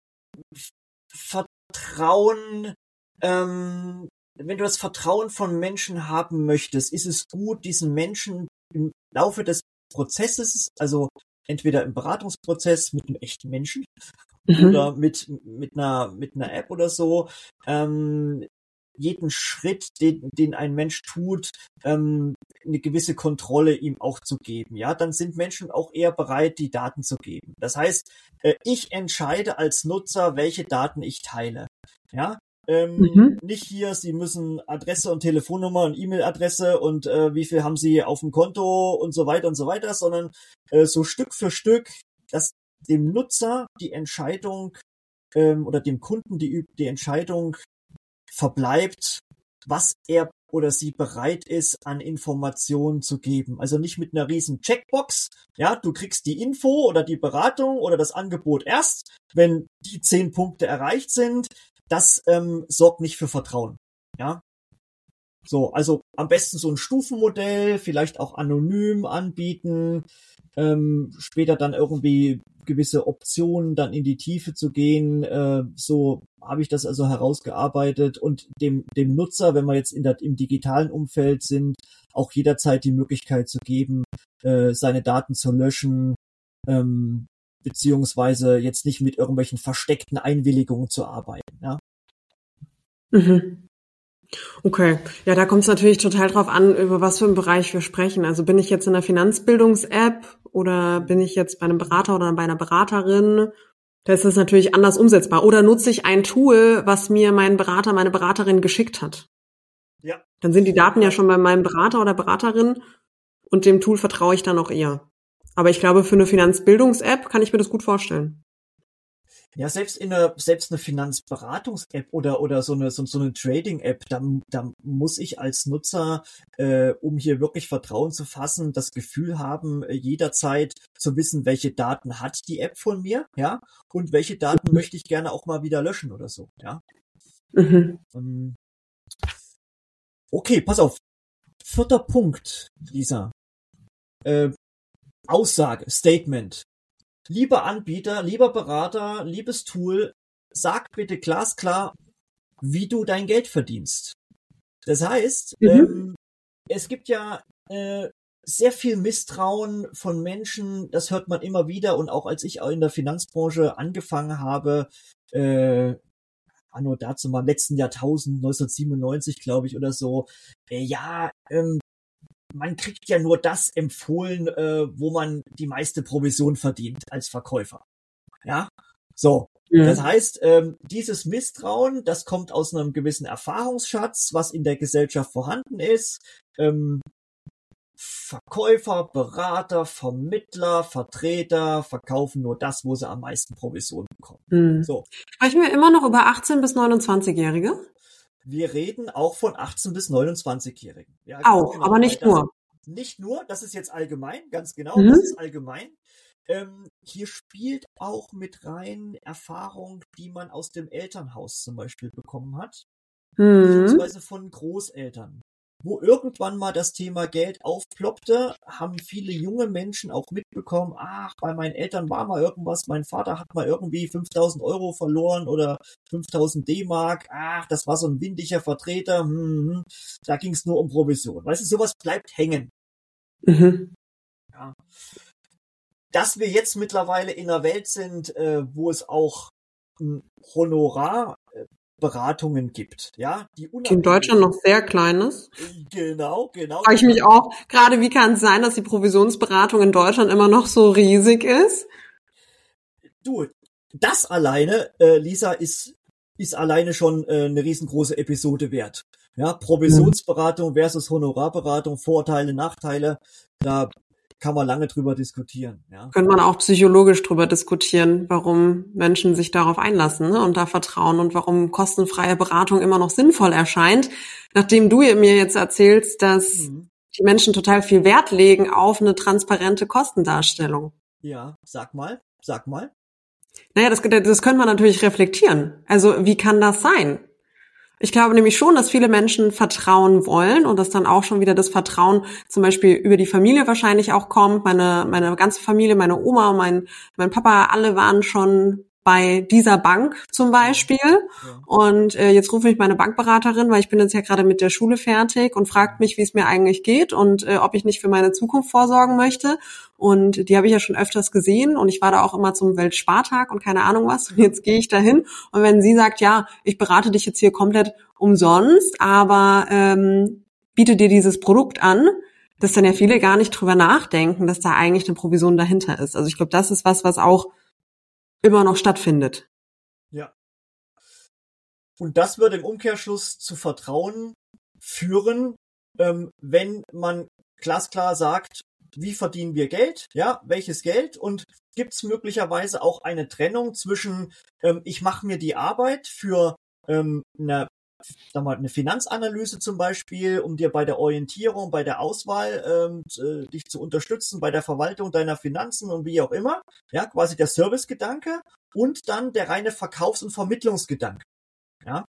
Vertrauen, wenn du das Vertrauen von Menschen haben möchtest, ist es gut, diesen Menschen im Laufe des Prozesses, also entweder im Beratungsprozess mit einem echten Menschen oder mit einer App oder so, jeden Schritt, den ein Mensch tut, eine gewisse Kontrolle ihm auch zu geben. Ja, dann sind Menschen auch eher bereit, die Daten zu geben. Das heißt, ich entscheide als Nutzer, welche Daten ich teile. Ja, nicht hier, Sie müssen Adresse und Telefonnummer und E-Mail-Adresse und wie viel haben Sie auf dem Konto und so weiter, sondern so Stück für Stück, dass dem Nutzer die Entscheidung oder dem Kunden die Entscheidung verbleibt, was er oder sie bereit ist, an Informationen zu geben. Also nicht mit einer riesen Checkbox. Ja, du kriegst die Info oder die Beratung oder das Angebot erst, wenn die 10 Punkte erreicht sind. Das sorgt nicht für Vertrauen. Ja, so, also am besten so ein Stufenmodell, vielleicht auch anonym anbieten, später dann irgendwie gewisse Optionen dann in die Tiefe zu gehen. So habe ich das also herausgearbeitet und dem Nutzer, wenn wir jetzt im digitalen Umfeld sind, auch jederzeit die Möglichkeit zu geben, seine Daten zu löschen, beziehungsweise jetzt nicht mit irgendwelchen versteckten Einwilligungen zu arbeiten. Ja. Okay, ja, da kommt es natürlich total drauf an, über was für einen Bereich wir sprechen. Also bin ich jetzt in einer Finanzbildungs-App oder bin ich jetzt bei einem Berater oder bei einer Beraterin? Da ist es natürlich anders umsetzbar. Oder nutze ich ein Tool, was mir mein Berater, meine Beraterin geschickt hat? Ja. Dann sind die Daten ja schon bei meinem Berater oder Beraterin und dem Tool vertraue ich dann auch eher. Aber ich glaube, für eine Finanzbildungs-App kann ich mir das gut vorstellen. Ja, selbst eine Finanzberatungs-App oder so eine Trading-App, da muss ich als Nutzer, um hier wirklich Vertrauen zu fassen, das Gefühl haben, jederzeit zu wissen, welche Daten hat die App von mir, ja, und welche Daten möchte ich gerne auch mal wieder löschen oder so, ja. Okay, pass auf. 4. Punkt, Lisa. Aussage, Statement. Lieber Anbieter, lieber Berater, liebes Tool, sag bitte glasklar, wie du dein Geld verdienst. Das heißt, es gibt ja sehr viel Misstrauen von Menschen, das hört man immer wieder und auch als ich in der Finanzbranche angefangen habe, anno dazu mal im letzten Jahrtausend, 1997 glaube ich oder so, man kriegt ja nur das empfohlen, wo man die meiste Provision verdient als Verkäufer. Ja, so. Das heißt, dieses Misstrauen, das kommt aus einem gewissen Erfahrungsschatz, was in der Gesellschaft vorhanden ist. Verkäufer, Berater, Vermittler, Vertreter verkaufen nur das, wo sie am meisten Provision bekommen. So. Sprechen wir immer noch über 18- bis 29-Jährige? Wir reden auch von 18- bis 29-Jährigen. Ja, auch, genau, aber nicht nur. Nicht nur, das ist jetzt allgemein, ganz genau, das ist allgemein. Hier spielt auch mit rein Erfahrung, die man aus dem Elternhaus zum Beispiel bekommen hat, beziehungsweise von Großeltern. Wo irgendwann mal das Thema Geld aufploppte, haben viele junge Menschen auch mitbekommen, bei meinen Eltern war mal irgendwas, mein Vater hat mal irgendwie 5.000 Euro verloren oder 5.000 D-Mark, das war so ein windiger Vertreter, da ging es nur um Provision. Weißt du, sowas bleibt hängen. Ja. Dass wir jetzt mittlerweile in einer Welt sind, wo es auch Honorarberatungen gibt, ja, die in Deutschland noch sehr klein ist. Genau. Frage ich mich auch, gerade wie kann es sein, dass die Provisionsberatung in Deutschland immer noch so riesig ist? Du, das alleine, Lisa, ist alleine schon eine riesengroße Episode wert. Ja, Provisionsberatung versus Honorarberatung, Vorteile, Nachteile, da kann man lange drüber diskutieren. Ja. Könnte man auch psychologisch drüber diskutieren, warum Menschen sich darauf einlassen, ne, und da vertrauen und warum kostenfreie Beratung immer noch sinnvoll erscheint, nachdem du mir jetzt erzählst, dass die Menschen total viel Wert legen auf eine transparente Kostendarstellung. Ja, sag mal. Naja, das können wir natürlich reflektieren. Also wie kann das sein? Ich glaube nämlich schon, dass viele Menschen vertrauen wollen und dass dann auch schon wieder das Vertrauen zum Beispiel über die Familie wahrscheinlich auch kommt. Meine ganze Familie, meine Oma, mein Papa, alle waren schon bei dieser Bank zum Beispiel. Ja. Und jetzt rufe ich meine Bankberaterin, weil ich bin jetzt ja gerade mit der Schule fertig und fragt mich, wie es mir eigentlich geht und ob ich nicht für meine Zukunft vorsorgen möchte. Und die habe ich ja schon öfters gesehen und ich war da auch immer zum Weltspartag und keine Ahnung was. Und jetzt gehe ich dahin und wenn sie sagt, ja, ich berate dich jetzt hier komplett umsonst, aber biete dir dieses Produkt an, dass dann ja viele gar nicht drüber nachdenken, dass da eigentlich eine Provision dahinter ist. Also ich glaube, das ist was auch immer noch stattfindet. Ja. Und das wird im Umkehrschluss zu Vertrauen führen, wenn man glasklar sagt, wie verdienen wir Geld, ja, welches Geld und gibt es möglicherweise auch eine Trennung zwischen, ich mache mir die Arbeit für eine Finanzanalyse zum Beispiel, um dir bei der Orientierung, bei der Auswahl dich zu unterstützen, bei der Verwaltung deiner Finanzen und wie auch immer, ja, quasi der Servicegedanke und dann der reine Verkaufs- und Vermittlungsgedanke, ja.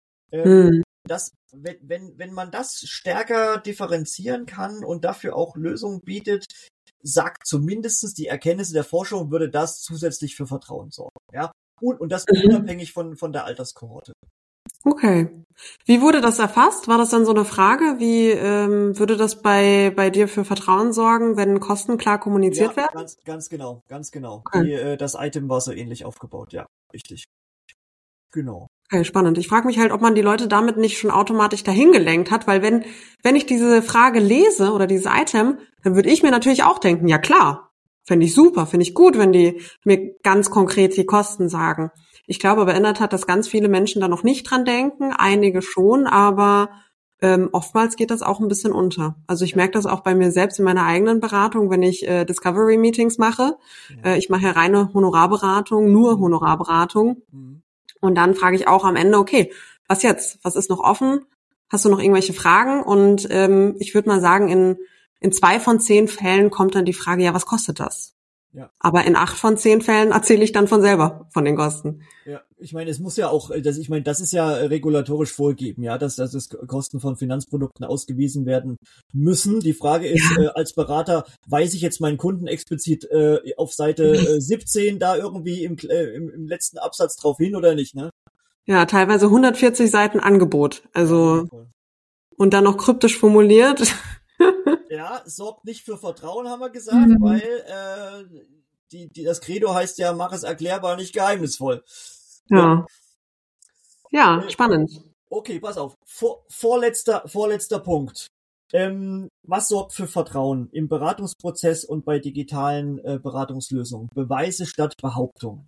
Wenn man das stärker differenzieren kann und dafür auch Lösungen bietet, sagt zumindest die Erkenntnisse der Forschung, würde das zusätzlich für Vertrauen sorgen, ja. Und das unabhängig von der Alterskohorte. Okay. Wie wurde das erfasst? War das dann so eine Frage? Wie würde das bei dir für Vertrauen sorgen, wenn Kosten klar kommuniziert werden? Ganz genau. Okay. Das Item war so ähnlich aufgebaut, ja, richtig. Genau. Okay, spannend. Ich frage mich halt, ob man die Leute damit nicht schon automatisch dahin gelenkt hat, weil wenn ich diese Frage lese oder dieses Item, dann würde ich mir natürlich auch denken, ja klar, fände ich super, finde ich gut, wenn die mir ganz konkret die Kosten sagen. Ich glaube aber in der Tat, dass ganz viele Menschen da noch nicht dran denken, einige schon, aber oftmals geht das auch ein bisschen unter. Also ich merke das auch bei mir selbst in meiner eigenen Beratung, wenn ich Discovery-Meetings mache. Ich mache ja reine Honorarberatung, nur Honorarberatung. Und dann frage ich auch am Ende, okay, was jetzt? Was ist noch offen? Hast du noch irgendwelche Fragen? Und ich würde mal sagen, in 2 von 10 Fällen kommt dann die Frage, ja, was kostet das? Ja. Aber in 8 von 10 Fällen erzähle ich dann von selber von den Kosten. Ja, ich meine, es muss ja auch, das ist ja regulatorisch vorgegeben, ja, dass Kosten von Finanzprodukten ausgewiesen werden müssen. Die Frage ist, als Berater, weise ich jetzt meinen Kunden explizit auf Seite 17 da irgendwie im letzten Absatz drauf hin oder nicht, ne? Ja, teilweise 140 Seiten Angebot. Also und dann noch kryptisch formuliert. Ja, sorgt nicht für Vertrauen, haben wir gesagt, weil das Credo heißt ja, mach es erklärbar, nicht geheimnisvoll. Ja, spannend. Okay, pass auf. Vorletzter Punkt. Was sorgt für Vertrauen im Beratungsprozess und bei digitalen Beratungslösungen? Beweise statt Behauptungen.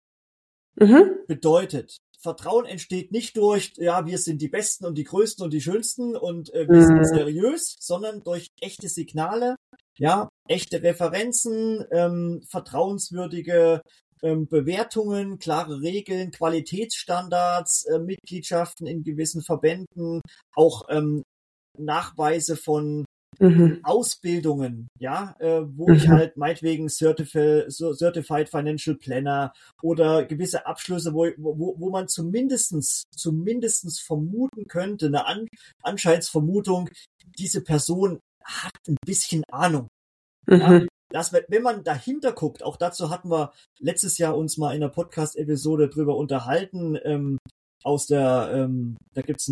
Bedeutet, Vertrauen entsteht nicht durch, ja, wir sind die Besten und die Größten und die Schönsten und wir sind seriös, sondern durch echte Signale, ja, echte Referenzen, vertrauenswürdige Bewertungen, klare Regeln, Qualitätsstandards, Mitgliedschaften in gewissen Verbänden, auch Nachweise von Ausbildungen, ja, wo ich halt meinetwegen Certified Financial Planner oder gewisse Abschlüsse, wo man zumindestens vermuten könnte, eine Anscheinsvermutung, diese Person hat ein bisschen Ahnung. Ja, wenn man dahinter guckt, auch dazu hatten wir letztes Jahr uns mal in einer Podcast-Episode drüber unterhalten, da gibt's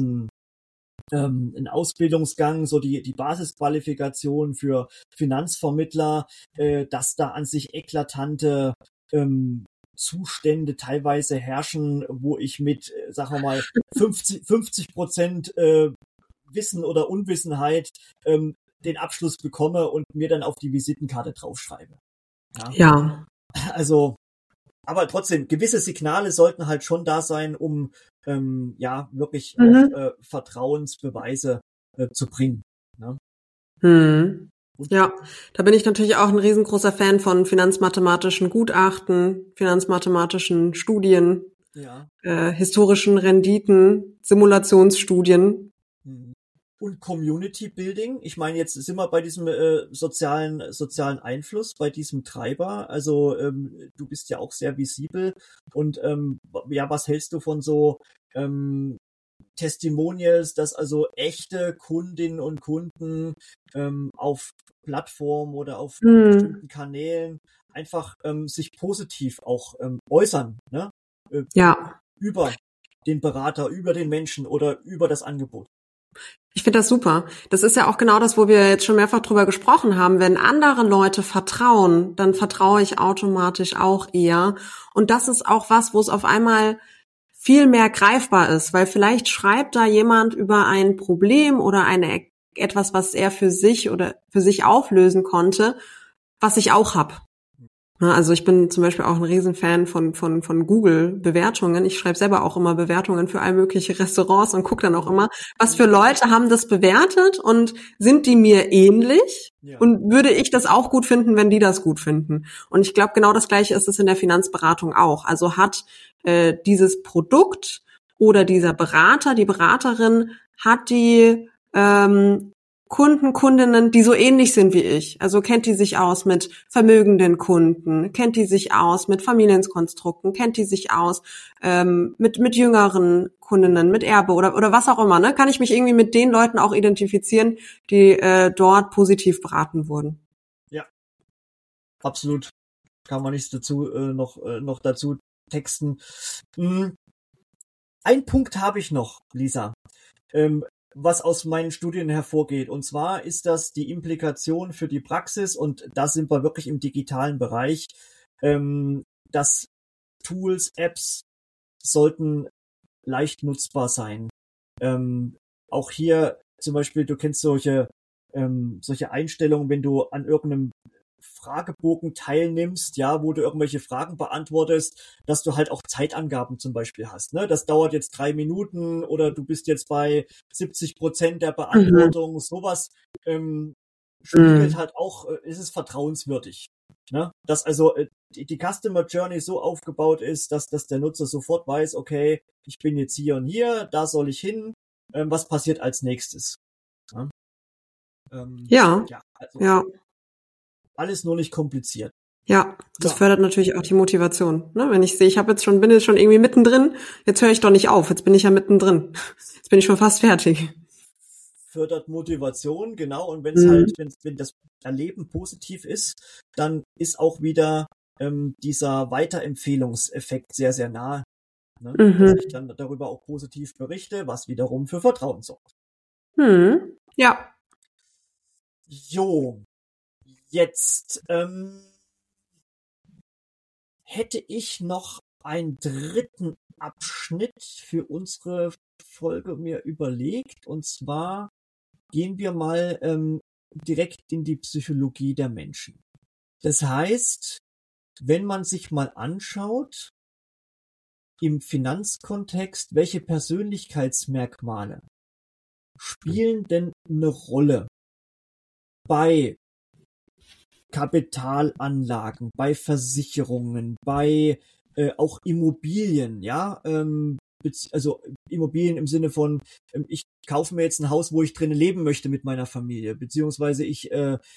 einen Ausbildungsgang, so die Basisqualifikation für Finanzvermittler, dass da an sich eklatante Zustände teilweise herrschen, wo ich mit, sagen wir mal, 50% Wissen oder Unwissenheit den Abschluss bekomme und mir dann auf die Visitenkarte draufschreibe. Ja. Also, aber trotzdem, gewisse Signale sollten halt schon da sein, um wirklich auch, Vertrauensbeweise zu bringen. Ne? Ja, da bin ich natürlich auch ein riesengroßer Fan von finanzmathematischen Gutachten, finanzmathematischen Studien, historischen Renditen, Simulationsstudien. Und Community Building. Ich meine, jetzt sind wir bei diesem sozialen Einfluss, bei diesem Treiber. Also du bist ja auch sehr visibel. Und was hältst du von so Testimonials, dass also echte Kundinnen und Kunden auf Plattformen oder auf bestimmten Kanälen einfach sich positiv auch äußern, ne? Über den Berater, über den Menschen oder über das Angebot. Ich finde das super. Das ist ja auch genau das, wo wir jetzt schon mehrfach drüber gesprochen haben. Wenn andere Leute vertrauen, dann vertraue ich automatisch auch eher. Und das ist auch was, wo es auf einmal viel mehr greifbar ist, weil vielleicht schreibt da jemand über ein Problem oder etwas, was er für sich auflösen konnte, was ich auch hab. Also ich bin zum Beispiel auch ein Riesenfan von Google-Bewertungen. Ich schreibe selber auch immer Bewertungen für all mögliche Restaurants und gucke dann auch immer, was für Leute haben das bewertet und sind die mir ähnlich? Ja. Und würde ich das auch gut finden, wenn die das gut finden? Und ich glaube, genau das Gleiche ist es in der Finanzberatung auch. Also hat dieses Produkt oder dieser Berater, die Beraterin, hat die Kunden, Kundinnen, die so ähnlich sind wie ich. Also kennt die sich aus mit vermögenden Kunden, kennt die sich aus mit Familienkonstrukten, kennt die sich aus mit jüngeren Kundinnen, mit Erbe oder was auch immer. Ne? Kann ich mich irgendwie mit den Leuten auch identifizieren, die dort positiv beraten wurden? Ja, absolut. Kann man nichts dazu noch dazu texten. Ein Punkt habe ich noch, Lisa. Was aus meinen Studien hervorgeht. Und zwar ist das die Implikation für die Praxis, und da sind wir wirklich im digitalen Bereich, dass Tools, Apps sollten leicht nutzbar sein. Auch hier zum Beispiel, du kennst solche Einstellungen, wenn du an irgendeinem Fragebogen teilnimmst, ja, wo du irgendwelche Fragen beantwortest, dass du halt auch Zeitangaben zum Beispiel hast, ne? Das dauert jetzt 3 Minuten oder du bist jetzt bei 70% der Beantwortung, sowas spiegelt halt auch, ist es vertrauenswürdig, ne? Dass also die Customer Journey so aufgebaut ist, dass der Nutzer sofort weiß, okay, ich bin jetzt hier und hier, da soll ich hin, was passiert als nächstes? Ja. Ja. Alles nur nicht kompliziert. Ja, das fördert natürlich auch die Motivation. Ne? Wenn ich sehe, bin jetzt schon irgendwie mittendrin, jetzt höre ich doch nicht auf, jetzt bin ich ja mittendrin. Jetzt bin ich schon fast fertig. Fördert Motivation, genau. Und wenn das Erleben positiv ist, dann ist auch wieder dieser Weiterempfehlungseffekt sehr, sehr nah. Ne? Dass ich dann darüber auch positiv berichte, was wiederum für Vertrauen sorgt. Ja. Jo. Jetzt hätte ich noch einen dritten Abschnitt für unsere Folge mir überlegt, und zwar gehen wir mal direkt in die Psychologie der Menschen. Das heißt, wenn man sich mal anschaut, im Finanzkontext, welche Persönlichkeitsmerkmale spielen denn eine Rolle bei Kapitalanlagen, bei Versicherungen, bei auch Immobilien, ja, also Immobilien im Sinne von, ich kaufe mir jetzt ein Haus, wo ich drinnen leben möchte mit meiner Familie, beziehungsweise ich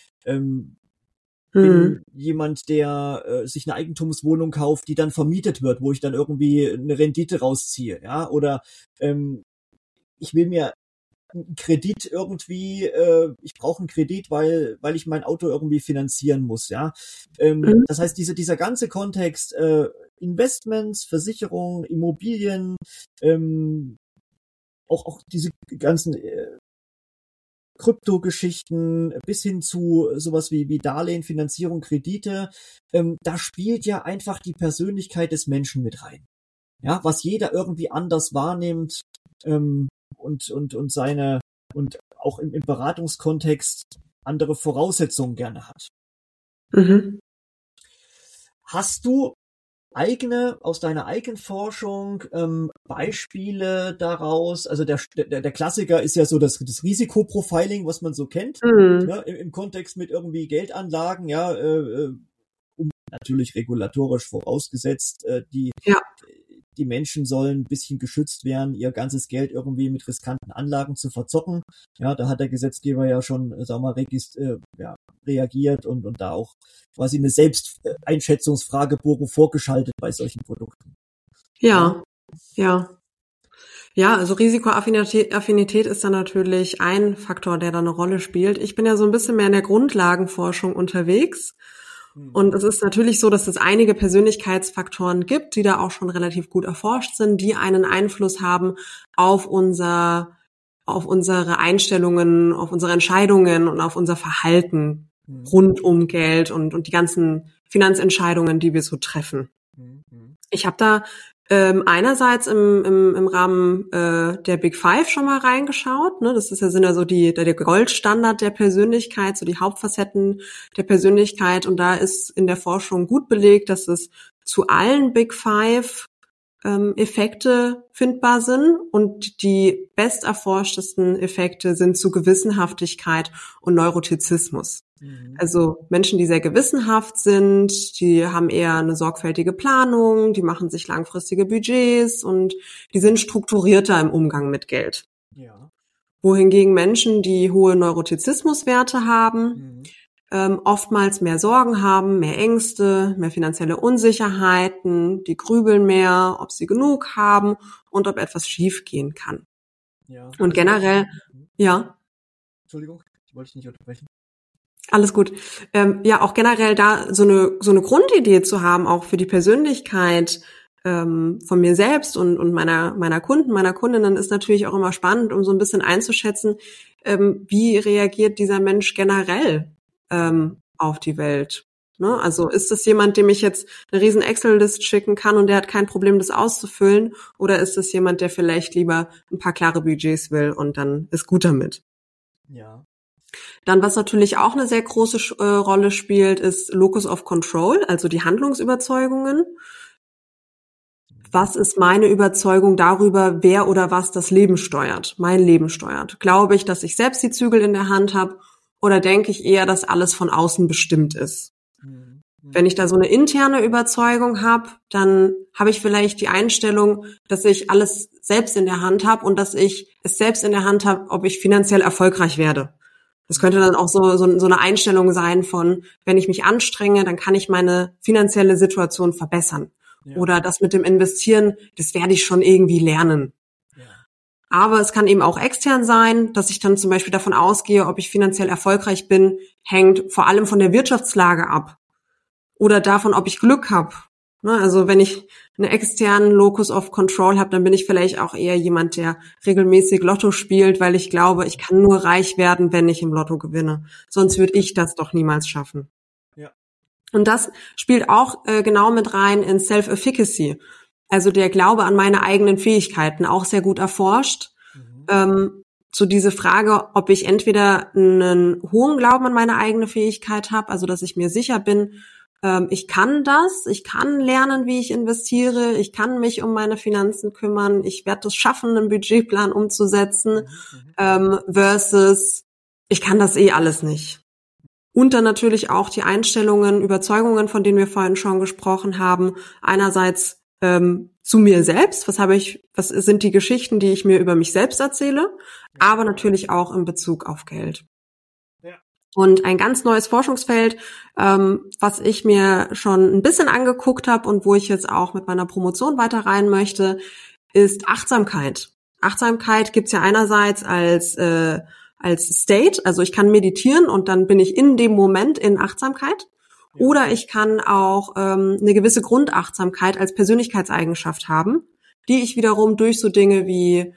bin jemand, der sich eine Eigentumswohnung kauft, die dann vermietet wird, wo ich dann irgendwie eine Rendite rausziehe, ja, oder ich will mir Kredit irgendwie, ich brauche einen Kredit, weil ich mein Auto irgendwie finanzieren muss, ja. Das heißt, dieser ganze Kontext, Investments, Versicherungen, Immobilien, auch diese ganzen Kryptogeschichten bis hin zu sowas wie Darlehen, Finanzierung, Kredite, da spielt ja einfach die Persönlichkeit des Menschen mit rein. Ja, was jeder irgendwie anders wahrnimmt, und seine, und auch im Beratungskontext andere Voraussetzungen gerne hat. Hast du aus deiner eigenen Forschung Beispiele daraus? Also der Klassiker ist ja so das Risikoprofiling, was man so kennt, ne, im Kontext mit irgendwie Geldanlagen, ja, natürlich regulatorisch vorausgesetzt, die Menschen sollen ein bisschen geschützt werden, ihr ganzes Geld irgendwie mit riskanten Anlagen zu verzocken. Ja, da hat der Gesetzgeber ja schon, sagen wir mal, reagiert und da auch quasi eine Selbsteinschätzungsfragebogen vorgeschaltet bei solchen Produkten. Ja. Ja, also Risikoaffinität ist dann natürlich ein Faktor, der da eine Rolle spielt. Ich bin ja so ein bisschen mehr in der Grundlagenforschung unterwegs. Und es ist natürlich so, dass es einige Persönlichkeitsfaktoren gibt, die da auch schon relativ gut erforscht sind, die einen Einfluss haben auf unsere Einstellungen, auf unsere Entscheidungen und auf unser Verhalten rund um Geld und die ganzen Finanzentscheidungen, die wir so treffen. Ich habe da einerseits im Rahmen der Big Five schon mal reingeschaut. Ne? Das sind ja so der Goldstandard der Persönlichkeit, so die Hauptfacetten der Persönlichkeit. Und da ist in der Forschung gut belegt, dass es zu allen Big Five Effekte findbar sind. Und die besterforschtesten Effekte sind zu Gewissenhaftigkeit und Neurotizismus. Also Menschen, die sehr gewissenhaft sind, die haben eher eine sorgfältige Planung, die machen sich langfristige Budgets und die sind strukturierter im Umgang mit Geld. Ja. Wohingegen Menschen, die hohe Neurotizismuswerte haben, oftmals mehr Sorgen haben, mehr Ängste, mehr finanzielle Unsicherheiten, die grübeln mehr, ob sie genug haben und ob etwas schiefgehen kann. Ja. Und generell, ja. Entschuldigung, ich wollte dich nicht unterbrechen. Alles gut. Ja, auch generell da so eine Grundidee zu haben, auch für die Persönlichkeit von mir selbst und meiner Kunden, meiner Kundinnen, ist natürlich auch immer spannend, um so ein bisschen einzuschätzen, wie reagiert dieser Mensch generell auf die Welt. Ne? Also ist das jemand, dem ich jetzt eine riesen Excel-List schicken kann und der hat kein Problem, das auszufüllen, oder ist das jemand, der vielleicht lieber ein paar klare Budgets will und dann ist gut damit? Ja. Dann, was natürlich auch eine sehr große Rolle spielt, ist Locus of Control, also die Handlungsüberzeugungen. Was ist meine Überzeugung darüber, wer oder was das Leben steuert, mein Leben steuert? Glaube ich, dass ich selbst die Zügel in der Hand habe, oder denke ich eher, dass alles von außen bestimmt ist? Wenn ich da so eine interne Überzeugung habe, dann habe ich vielleicht die Einstellung, dass ich alles selbst in der Hand habe und dass ich es selbst in der Hand habe, ob ich finanziell erfolgreich werde. Das könnte dann auch so eine Einstellung sein von, wenn ich mich anstrenge, dann kann ich meine finanzielle Situation verbessern. Ja. Oder das mit dem Investieren, das werde ich schon irgendwie lernen. Ja. Aber es kann eben auch extern sein, dass ich dann zum Beispiel davon ausgehe, ob ich finanziell erfolgreich bin, hängt vor allem von der Wirtschaftslage ab. Oder davon, ob ich Glück habe. Also wenn ich einen externen Locus of Control habe, dann bin ich vielleicht auch eher jemand, der regelmäßig Lotto spielt, weil ich glaube, ich kann nur reich werden, wenn ich im Lotto gewinne. Sonst würde ich das doch niemals schaffen. Ja. Und das spielt auch genau mit rein in Self-Efficacy. Also der Glaube an meine eigenen Fähigkeiten, auch sehr gut erforscht. So diese Frage, ob ich entweder einen hohen Glauben an meine eigene Fähigkeit habe, also dass ich mir sicher bin, ich kann das, ich kann lernen, wie ich investiere, ich kann mich um meine Finanzen kümmern, ich werde es schaffen, einen Budgetplan umzusetzen, versus ich kann das alles nicht. Und dann natürlich auch die Einstellungen, Überzeugungen, von denen wir vorhin schon gesprochen haben. Einerseits zu mir selbst, was sind die Geschichten, die ich mir über mich selbst erzähle, aber natürlich auch in Bezug auf Geld. Und ein ganz neues Forschungsfeld, was ich mir schon ein bisschen angeguckt habe und wo ich jetzt auch mit meiner Promotion weiter rein möchte, ist Achtsamkeit. Achtsamkeit gibt's ja einerseits als State, also ich kann meditieren und dann bin ich in dem Moment in Achtsamkeit. Oder ich kann auch eine gewisse Grundachtsamkeit als Persönlichkeitseigenschaft haben, die ich wiederum durch so Dinge wie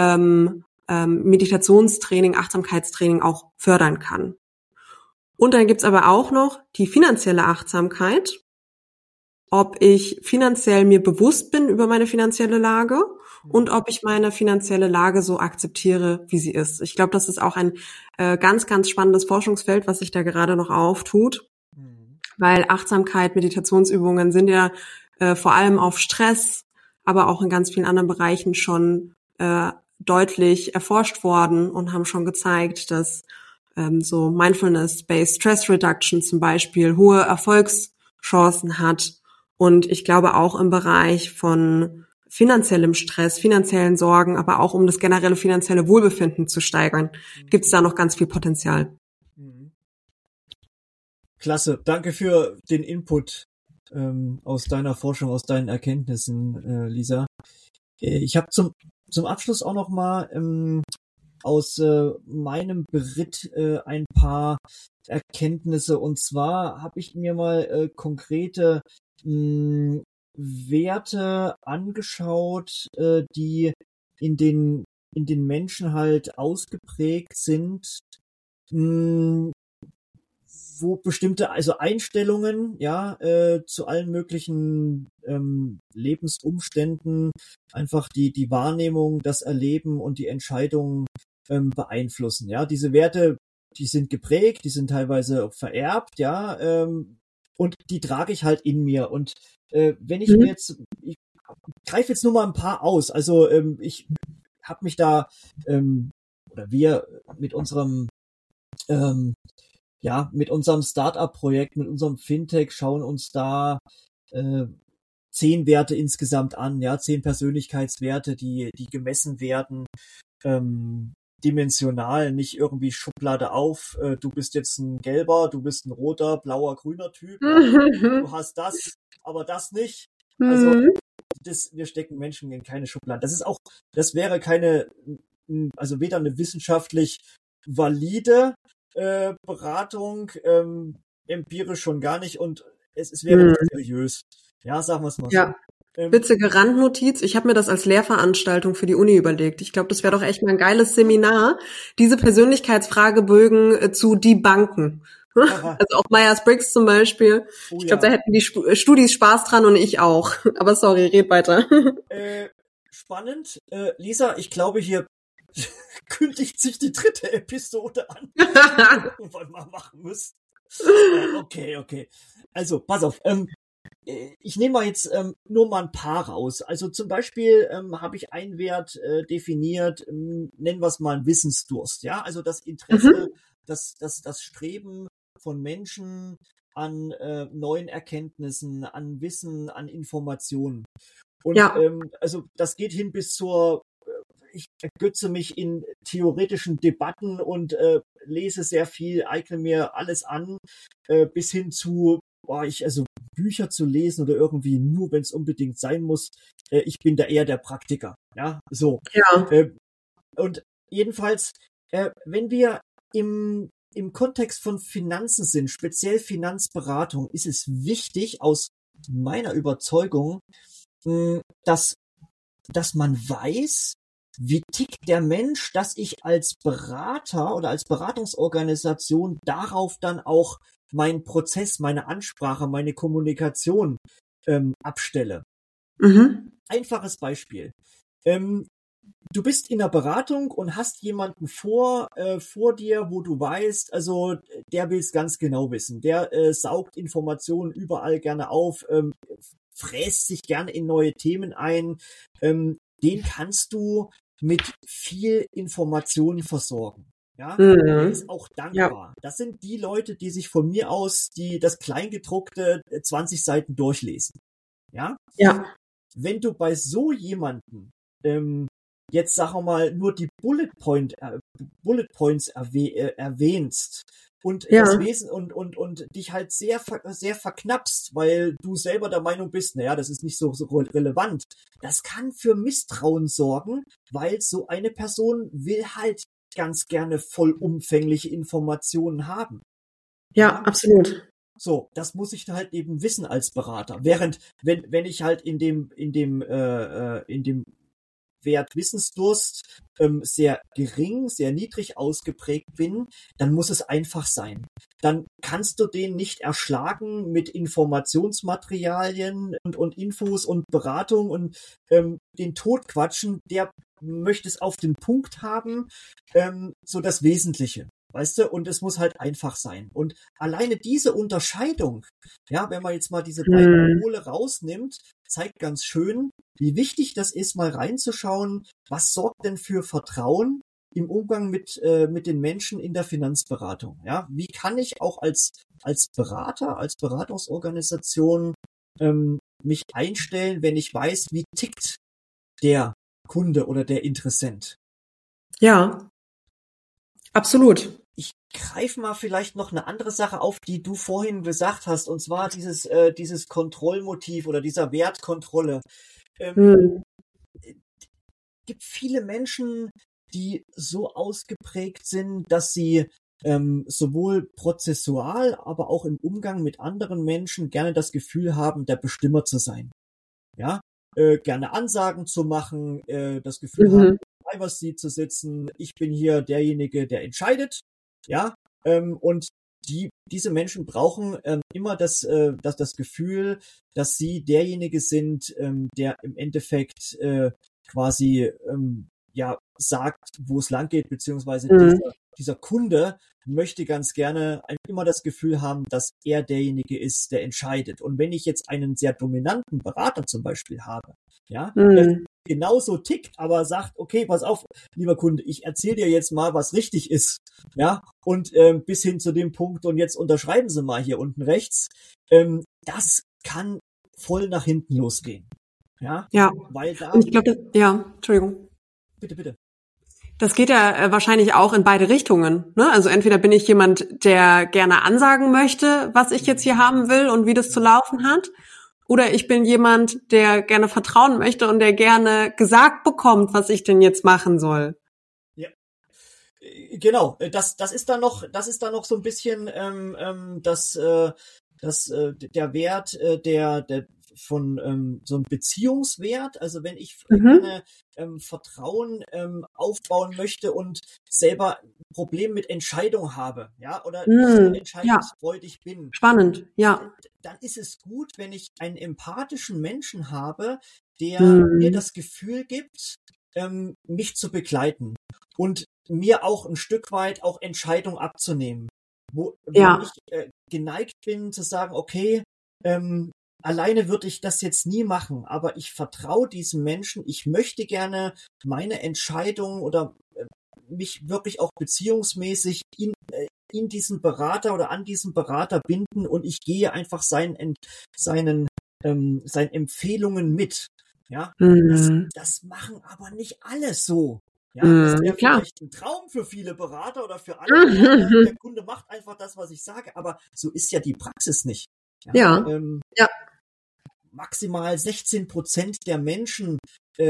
Meditationstraining, Achtsamkeitstraining auch fördern kann. Und dann gibt's aber auch noch die finanzielle Achtsamkeit, ob ich finanziell mir bewusst bin über meine finanzielle Lage und ob ich meine finanzielle Lage so akzeptiere, wie sie ist. Ich glaube, das ist auch ein ganz, ganz spannendes Forschungsfeld, was sich da gerade noch auftut, weil Achtsamkeit, Meditationsübungen sind ja vor allem auf Stress, aber auch in ganz vielen anderen Bereichen schon deutlich erforscht worden und haben schon gezeigt, dass so Mindfulness-Based Stress Reduction zum Beispiel hohe Erfolgschancen hat. Und ich glaube auch im Bereich von finanziellem Stress, finanziellen Sorgen, aber auch um das generelle finanzielle Wohlbefinden zu steigern, gibt es da noch ganz viel Potenzial. Klasse, danke für den Input aus deiner Forschung, aus deinen Erkenntnissen, Lisa. Ich habe zum zum Abschluss auch noch mal aus meinem Beritt ein paar Erkenntnisse. Und zwar habe ich mir mal konkrete Werte angeschaut, die in den Menschen halt ausgeprägt sind, wo bestimmte, also Einstellungen, ja, zu allen möglichen Lebensumständen einfach die Wahrnehmung, das Erleben und die Entscheidungen beeinflussen. Ja, diese Werte, die sind geprägt, die sind teilweise auch vererbt, ja, und die trage ich halt in mir. Und wenn ich mir jetzt, ich greife jetzt nur mal ein paar aus. Also ich habe mich da oder wir mit unserem mit unserem Startup-Projekt, mit unserem Fintech schauen uns da 10 Werte insgesamt an, ja, 10 Persönlichkeitswerte, die gemessen werden, dimensional, nicht irgendwie Schublade auf, du bist jetzt ein gelber, du bist ein roter, blauer, grüner Typ, du hast das, aber das nicht. Also wir stecken Menschen in keine Schublade. Das wäre keine, also weder eine wissenschaftlich valide Beratung, empirisch schon gar nicht, und es wäre nicht seriös. Ja, sagen wir es mal so. Witzige Randnotiz. Ich habe mir das als Lehrveranstaltung für die Uni überlegt. Ich glaube, das wäre doch echt mal ein geiles Seminar, diese Persönlichkeitsfragebögen zu debunken. Also auch Myers-Briggs zum Beispiel. Ich glaube, da hätten die Studis Spaß dran und ich auch. Aber sorry, red weiter. Spannend. Lisa, ich glaube, hier kündigt sich die 3. Episode an, die wir irgendwann mal machen müssen. Okay. Also, pass auf. Ich nehme mal jetzt nur mal ein paar raus. Also zum Beispiel habe ich einen Wert definiert, nennen wir es mal einen Wissensdurst. Ja, also das Interesse, das Streben von Menschen an neuen Erkenntnissen, an Wissen, an Informationen. Und also das geht hin bis zur, ich ergötze mich in theoretischen Debatten und lese sehr viel, eigne mir alles an, bis hin zu also Bücher zu lesen oder irgendwie nur, wenn es unbedingt sein muss. Ich bin da eher der Praktiker. Ja, so. Ja. Und jedenfalls, wenn wir im Kontext von Finanzen sind, speziell Finanzberatung, ist es wichtig aus meiner Überzeugung, dass man weiß, wie tickt der Mensch, dass ich als Berater oder als Beratungsorganisation darauf dann auch meinen Prozess, meine Ansprache, meine Kommunikation abstelle. Einfaches Beispiel. Du bist in der Beratung und hast jemanden vor dir, wo du weißt, also der will es ganz genau wissen. Der saugt Informationen überall gerne auf, fräst sich gerne in neue Themen ein. Den kannst du mit viel Informationen versorgen. Ja, der ist auch dankbar. Ja. Das sind die Leute, die sich von mir aus das Kleingedruckte 20 Seiten durchlesen. Ja? Ja. Wenn du bei so jemanden jetzt, sagen wir mal, nur die Bullet Points erwähnst und das Wesen und dich halt sehr verknappst, weil du selber der Meinung bist, naja, das ist nicht so relevant. Das kann für Misstrauen sorgen, weil so eine Person will halt ganz gerne vollumfängliche Informationen haben. Ja, absolut. So, das muss ich halt eben wissen als Berater. Während, wenn ich halt in dem Wert Wissensdurst sehr gering, sehr niedrig ausgeprägt bin, dann muss es einfach sein. Dann kannst du den nicht erschlagen mit Informationsmaterialien und Infos und Beratung und den Tod quatschen, der möchte es auf den Punkt haben, so das Wesentliche. Weißt du, und es muss halt einfach sein. Und alleine diese Unterscheidung, ja, wenn man jetzt mal diese beiden Pole rausnimmt, zeigt ganz schön, wie wichtig das ist, mal reinzuschauen, was sorgt denn für Vertrauen im Umgang mit den Menschen in der Finanzberatung. Ja, wie kann ich auch als Berater, als Beratungsorganisation mich einstellen, wenn ich weiß, wie tickt der Kunde oder der Interessent? Ja. Absolut. Ich greife mal vielleicht noch eine andere Sache auf, die du vorhin gesagt hast, und zwar dieses Kontrollmotiv oder dieser Wertkontrolle. gibt viele Menschen, die so ausgeprägt sind, dass sie sowohl prozessual, aber auch im Umgang mit anderen Menschen gerne das Gefühl haben, der Bestimmer zu sein. Ja, gerne Ansagen zu machen, das Gefühl haben, im Driver's Seat zu sitzen. Ich bin hier derjenige, der entscheidet. Ja, und diese Menschen brauchen immer das Gefühl, dass sie derjenige sind, der im Endeffekt quasi sagt, wo es lang geht, beziehungsweise dieser Kunde möchte ganz gerne immer das Gefühl haben, dass er derjenige ist, der entscheidet. Und wenn ich jetzt einen sehr dominanten Berater zum Beispiel habe, ja, der genauso tickt, aber sagt, okay, pass auf, lieber Kunde, ich erzähle dir jetzt mal, was richtig ist, ja, und bis hin zu dem Punkt, und jetzt unterschreiben Sie mal hier unten rechts, das kann voll nach hinten losgehen. Ja. Weil da. Und ich glaube, Entschuldigung. Bitte. Das geht ja wahrscheinlich auch in beide Richtungen, ne? Also entweder bin ich jemand, der gerne ansagen möchte, was ich jetzt hier haben will und wie das zu laufen hat, oder ich bin jemand, der gerne vertrauen möchte und der gerne gesagt bekommt, was ich denn jetzt machen soll. Ja, genau. Das ist dann noch so ein bisschen der Wert der von so einem Beziehungswert, also wenn ich gerne Vertrauen aufbauen möchte und selber ein Problem mit Entscheidung habe, ja, oder nicht entscheidungsfreudig bin. Spannend, ja. Dann ist es gut, wenn ich einen empathischen Menschen habe, der mir das Gefühl gibt, mich zu begleiten und mir auch ein Stück weit auch Entscheidungen abzunehmen. Wo ich geneigt bin zu sagen, okay, alleine würde ich das jetzt nie machen, aber ich vertraue diesem Menschen. Ich möchte gerne meine Entscheidungen oder mich wirklich auch beziehungsmäßig in diesen Berater oder an diesen Berater binden, und ich gehe einfach seinen Empfehlungen mit. Ja, das machen aber nicht alle so. Ja, das wäre vielleicht ein Traum für viele Berater oder für alle. Der Kunde macht einfach das, was ich sage, aber so ist ja die Praxis nicht. Maximal 16% der Menschen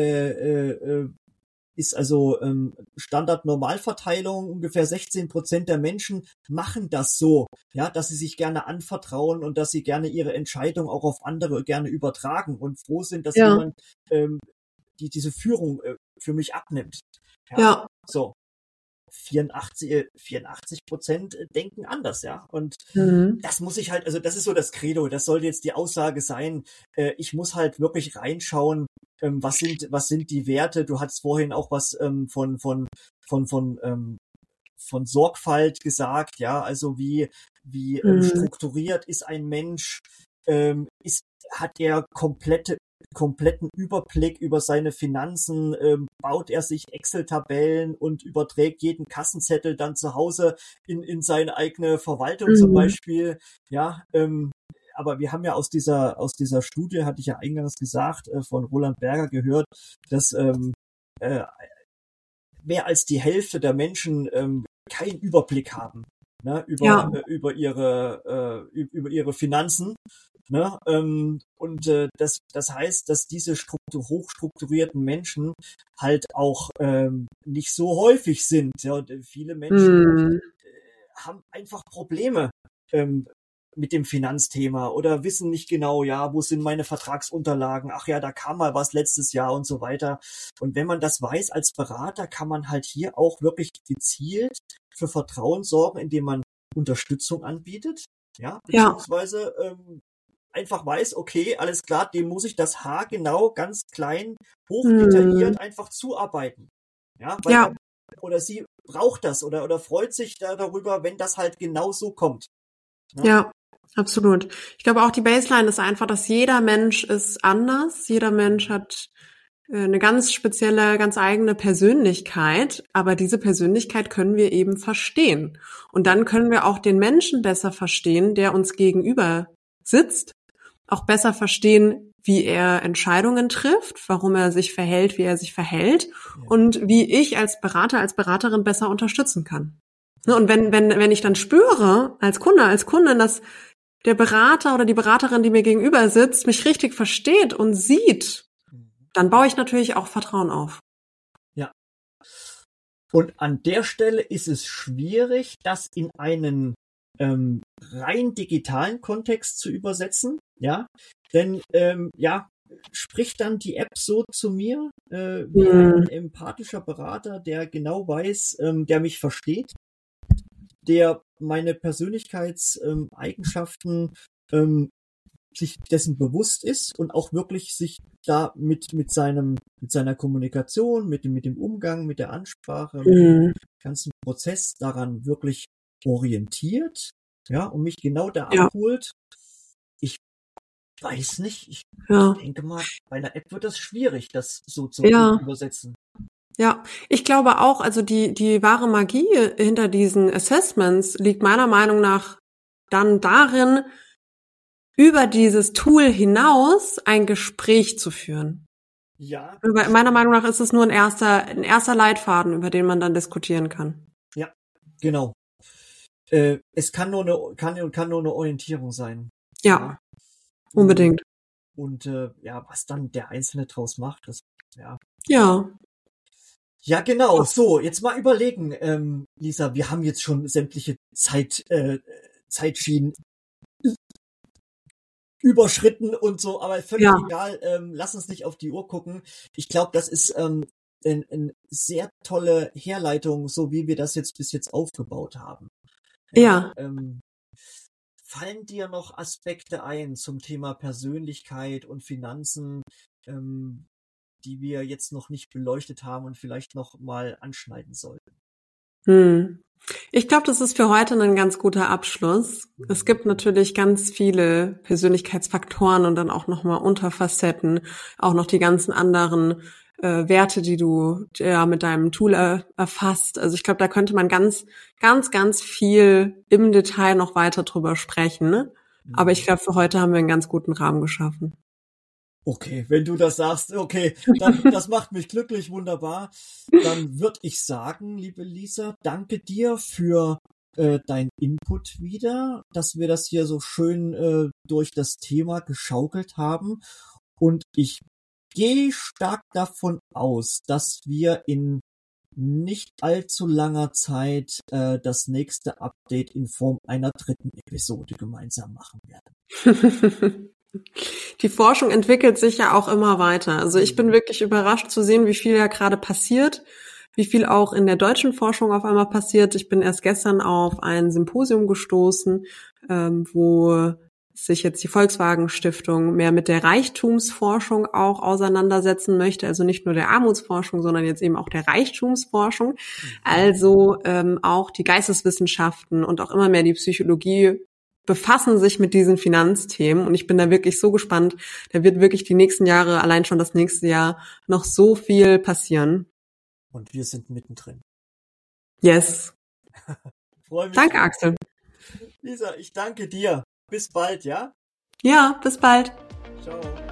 ist also Standard-Normalverteilung. Ungefähr 16% der Menschen machen das so, ja, dass sie sich gerne anvertrauen und dass sie gerne ihre Entscheidung auch auf andere gerne übertragen und froh sind, dass jemand diese Führung für mich abnimmt. Ja. So. 84% denken anders, ja. Und das muss ich halt, also das ist so das Credo, das sollte jetzt die Aussage sein. Ich muss halt wirklich reinschauen, was sind die Werte. Du hattest vorhin auch was von Sorgfalt gesagt, ja, also wie strukturiert ist ein Mensch, hat er kompletten Überblick über seine Finanzen, baut er sich Excel-Tabellen und überträgt jeden Kassenzettel dann zu Hause in seine eigene Verwaltung zum Beispiel, ja, aber wir haben ja aus dieser Studie, hatte ich ja eingangs gesagt, von Roland Berger gehört, dass mehr als die Hälfte der Menschen keinen Überblick haben, ne, über ihre Finanzen. Ne? Und das heißt, dass diese hochstrukturierten Menschen halt auch nicht so häufig sind. Ja? Und viele Menschen haben einfach Probleme mit dem Finanzthema oder wissen nicht genau, ja, wo sind meine Vertragsunterlagen? Ach ja, da kam mal was letztes Jahr und so weiter. Und wenn man das weiß als Berater, kann man halt hier auch wirklich gezielt für Vertrauen sorgen, indem man Unterstützung anbietet, ja, beziehungsweise einfach weiß, okay, alles klar, dem muss ich das Haar genau, ganz klein, hochdetailliert einfach zuarbeiten. Ja, weil oder sie braucht das oder freut sich darüber, wenn das halt genau so kommt. Ja, absolut. Ich glaube auch die Baseline ist einfach, dass jeder Mensch ist anders. Jeder Mensch hat eine ganz spezielle, ganz eigene Persönlichkeit, aber diese Persönlichkeit können wir eben verstehen. Und dann können wir auch den Menschen besser verstehen, der uns gegenüber sitzt, auch besser verstehen, wie er Entscheidungen trifft, warum er sich verhält, wie er sich verhält und wie ich als Berater, als Beraterin besser unterstützen kann. Und wenn ich dann spüre, als Kundin, dass der Berater oder die Beraterin, die mir gegenüber sitzt, mich richtig versteht und sieht, dann baue ich natürlich auch Vertrauen auf. Und an der Stelle ist es schwierig, das in einen rein digitalen Kontext zu übersetzen, ja, denn spricht dann die App so zu mir wie ein empathischer Berater, der genau weiß, der mich versteht, der meine Persönlichkeitseigenschaften sich dessen bewusst ist und auch wirklich sich da mit seiner Kommunikation, mit dem Umgang, mit der Ansprache, mit dem ganzen Prozess daran wirklich orientiert, ja, und mich genau da abholt. Ich weiß nicht, ich denke mal, bei einer App wird das schwierig, das so zu übersetzen. Ja, ich glaube auch, also die wahre Magie hinter diesen Assessments liegt meiner Meinung nach dann darin, über dieses Tool hinaus ein Gespräch zu führen. Ja. Meiner Meinung nach ist es nur ein erster Leitfaden, über den man dann diskutieren kann. Ja, genau. Es kann nur eine Orientierung sein. Ja, unbedingt. Und was dann der Einzelne draus macht, das Ja. Ja, genau. So, jetzt mal überlegen, Lisa, wir haben jetzt schon sämtliche Zeitschienen überschritten und so, aber völlig egal. Lass uns nicht auf die Uhr gucken. Ich glaube, das ist eine sehr tolle Herleitung, so wie wir das jetzt bis jetzt aufgebaut haben. Ja. Fallen dir noch Aspekte ein zum Thema Persönlichkeit und Finanzen, die wir jetzt noch nicht beleuchtet haben und vielleicht noch mal anschneiden sollten? Ich glaube, das ist für heute ein ganz guter Abschluss. Es gibt natürlich ganz viele Persönlichkeitsfaktoren und dann auch nochmal Unterfacetten, auch noch die ganzen anderen Werte, die du mit deinem Tool erfasst. Also ich glaube, da könnte man ganz, ganz, ganz viel im Detail noch weiter drüber sprechen. Ne? Aber ich glaube, für heute haben wir einen ganz guten Rahmen geschaffen. Okay, wenn du das sagst, okay, dann das macht mich glücklich, wunderbar. Dann würde ich sagen, liebe Lisa, danke dir für dein Input wieder, dass wir das hier so schön durch das Thema geschaukelt haben. Und ich gehe stark davon aus, dass wir in nicht allzu langer Zeit das nächste Update in Form einer 3. Episode gemeinsam machen werden. Die Forschung entwickelt sich ja auch immer weiter. Also ich bin wirklich überrascht zu sehen, wie viel ja gerade passiert, wie viel auch in der deutschen Forschung auf einmal passiert. Ich bin erst gestern auf ein Symposium gestoßen, wo sich jetzt die Volkswagen Stiftung mehr mit der Reichtumsforschung auch auseinandersetzen möchte. Also nicht nur der Armutsforschung, sondern jetzt eben auch der Reichtumsforschung. Also auch die Geisteswissenschaften und auch immer mehr die Psychologie befassen sich mit diesen Finanzthemen und ich bin da wirklich so gespannt. Da wird wirklich die nächsten Jahre, allein schon das nächste Jahr, noch so viel passieren. Und wir sind mittendrin. Yes. Freue mich. Danke, Axel. Lisa, ich danke dir. Bis bald, ja? Ja, bis bald. Ciao.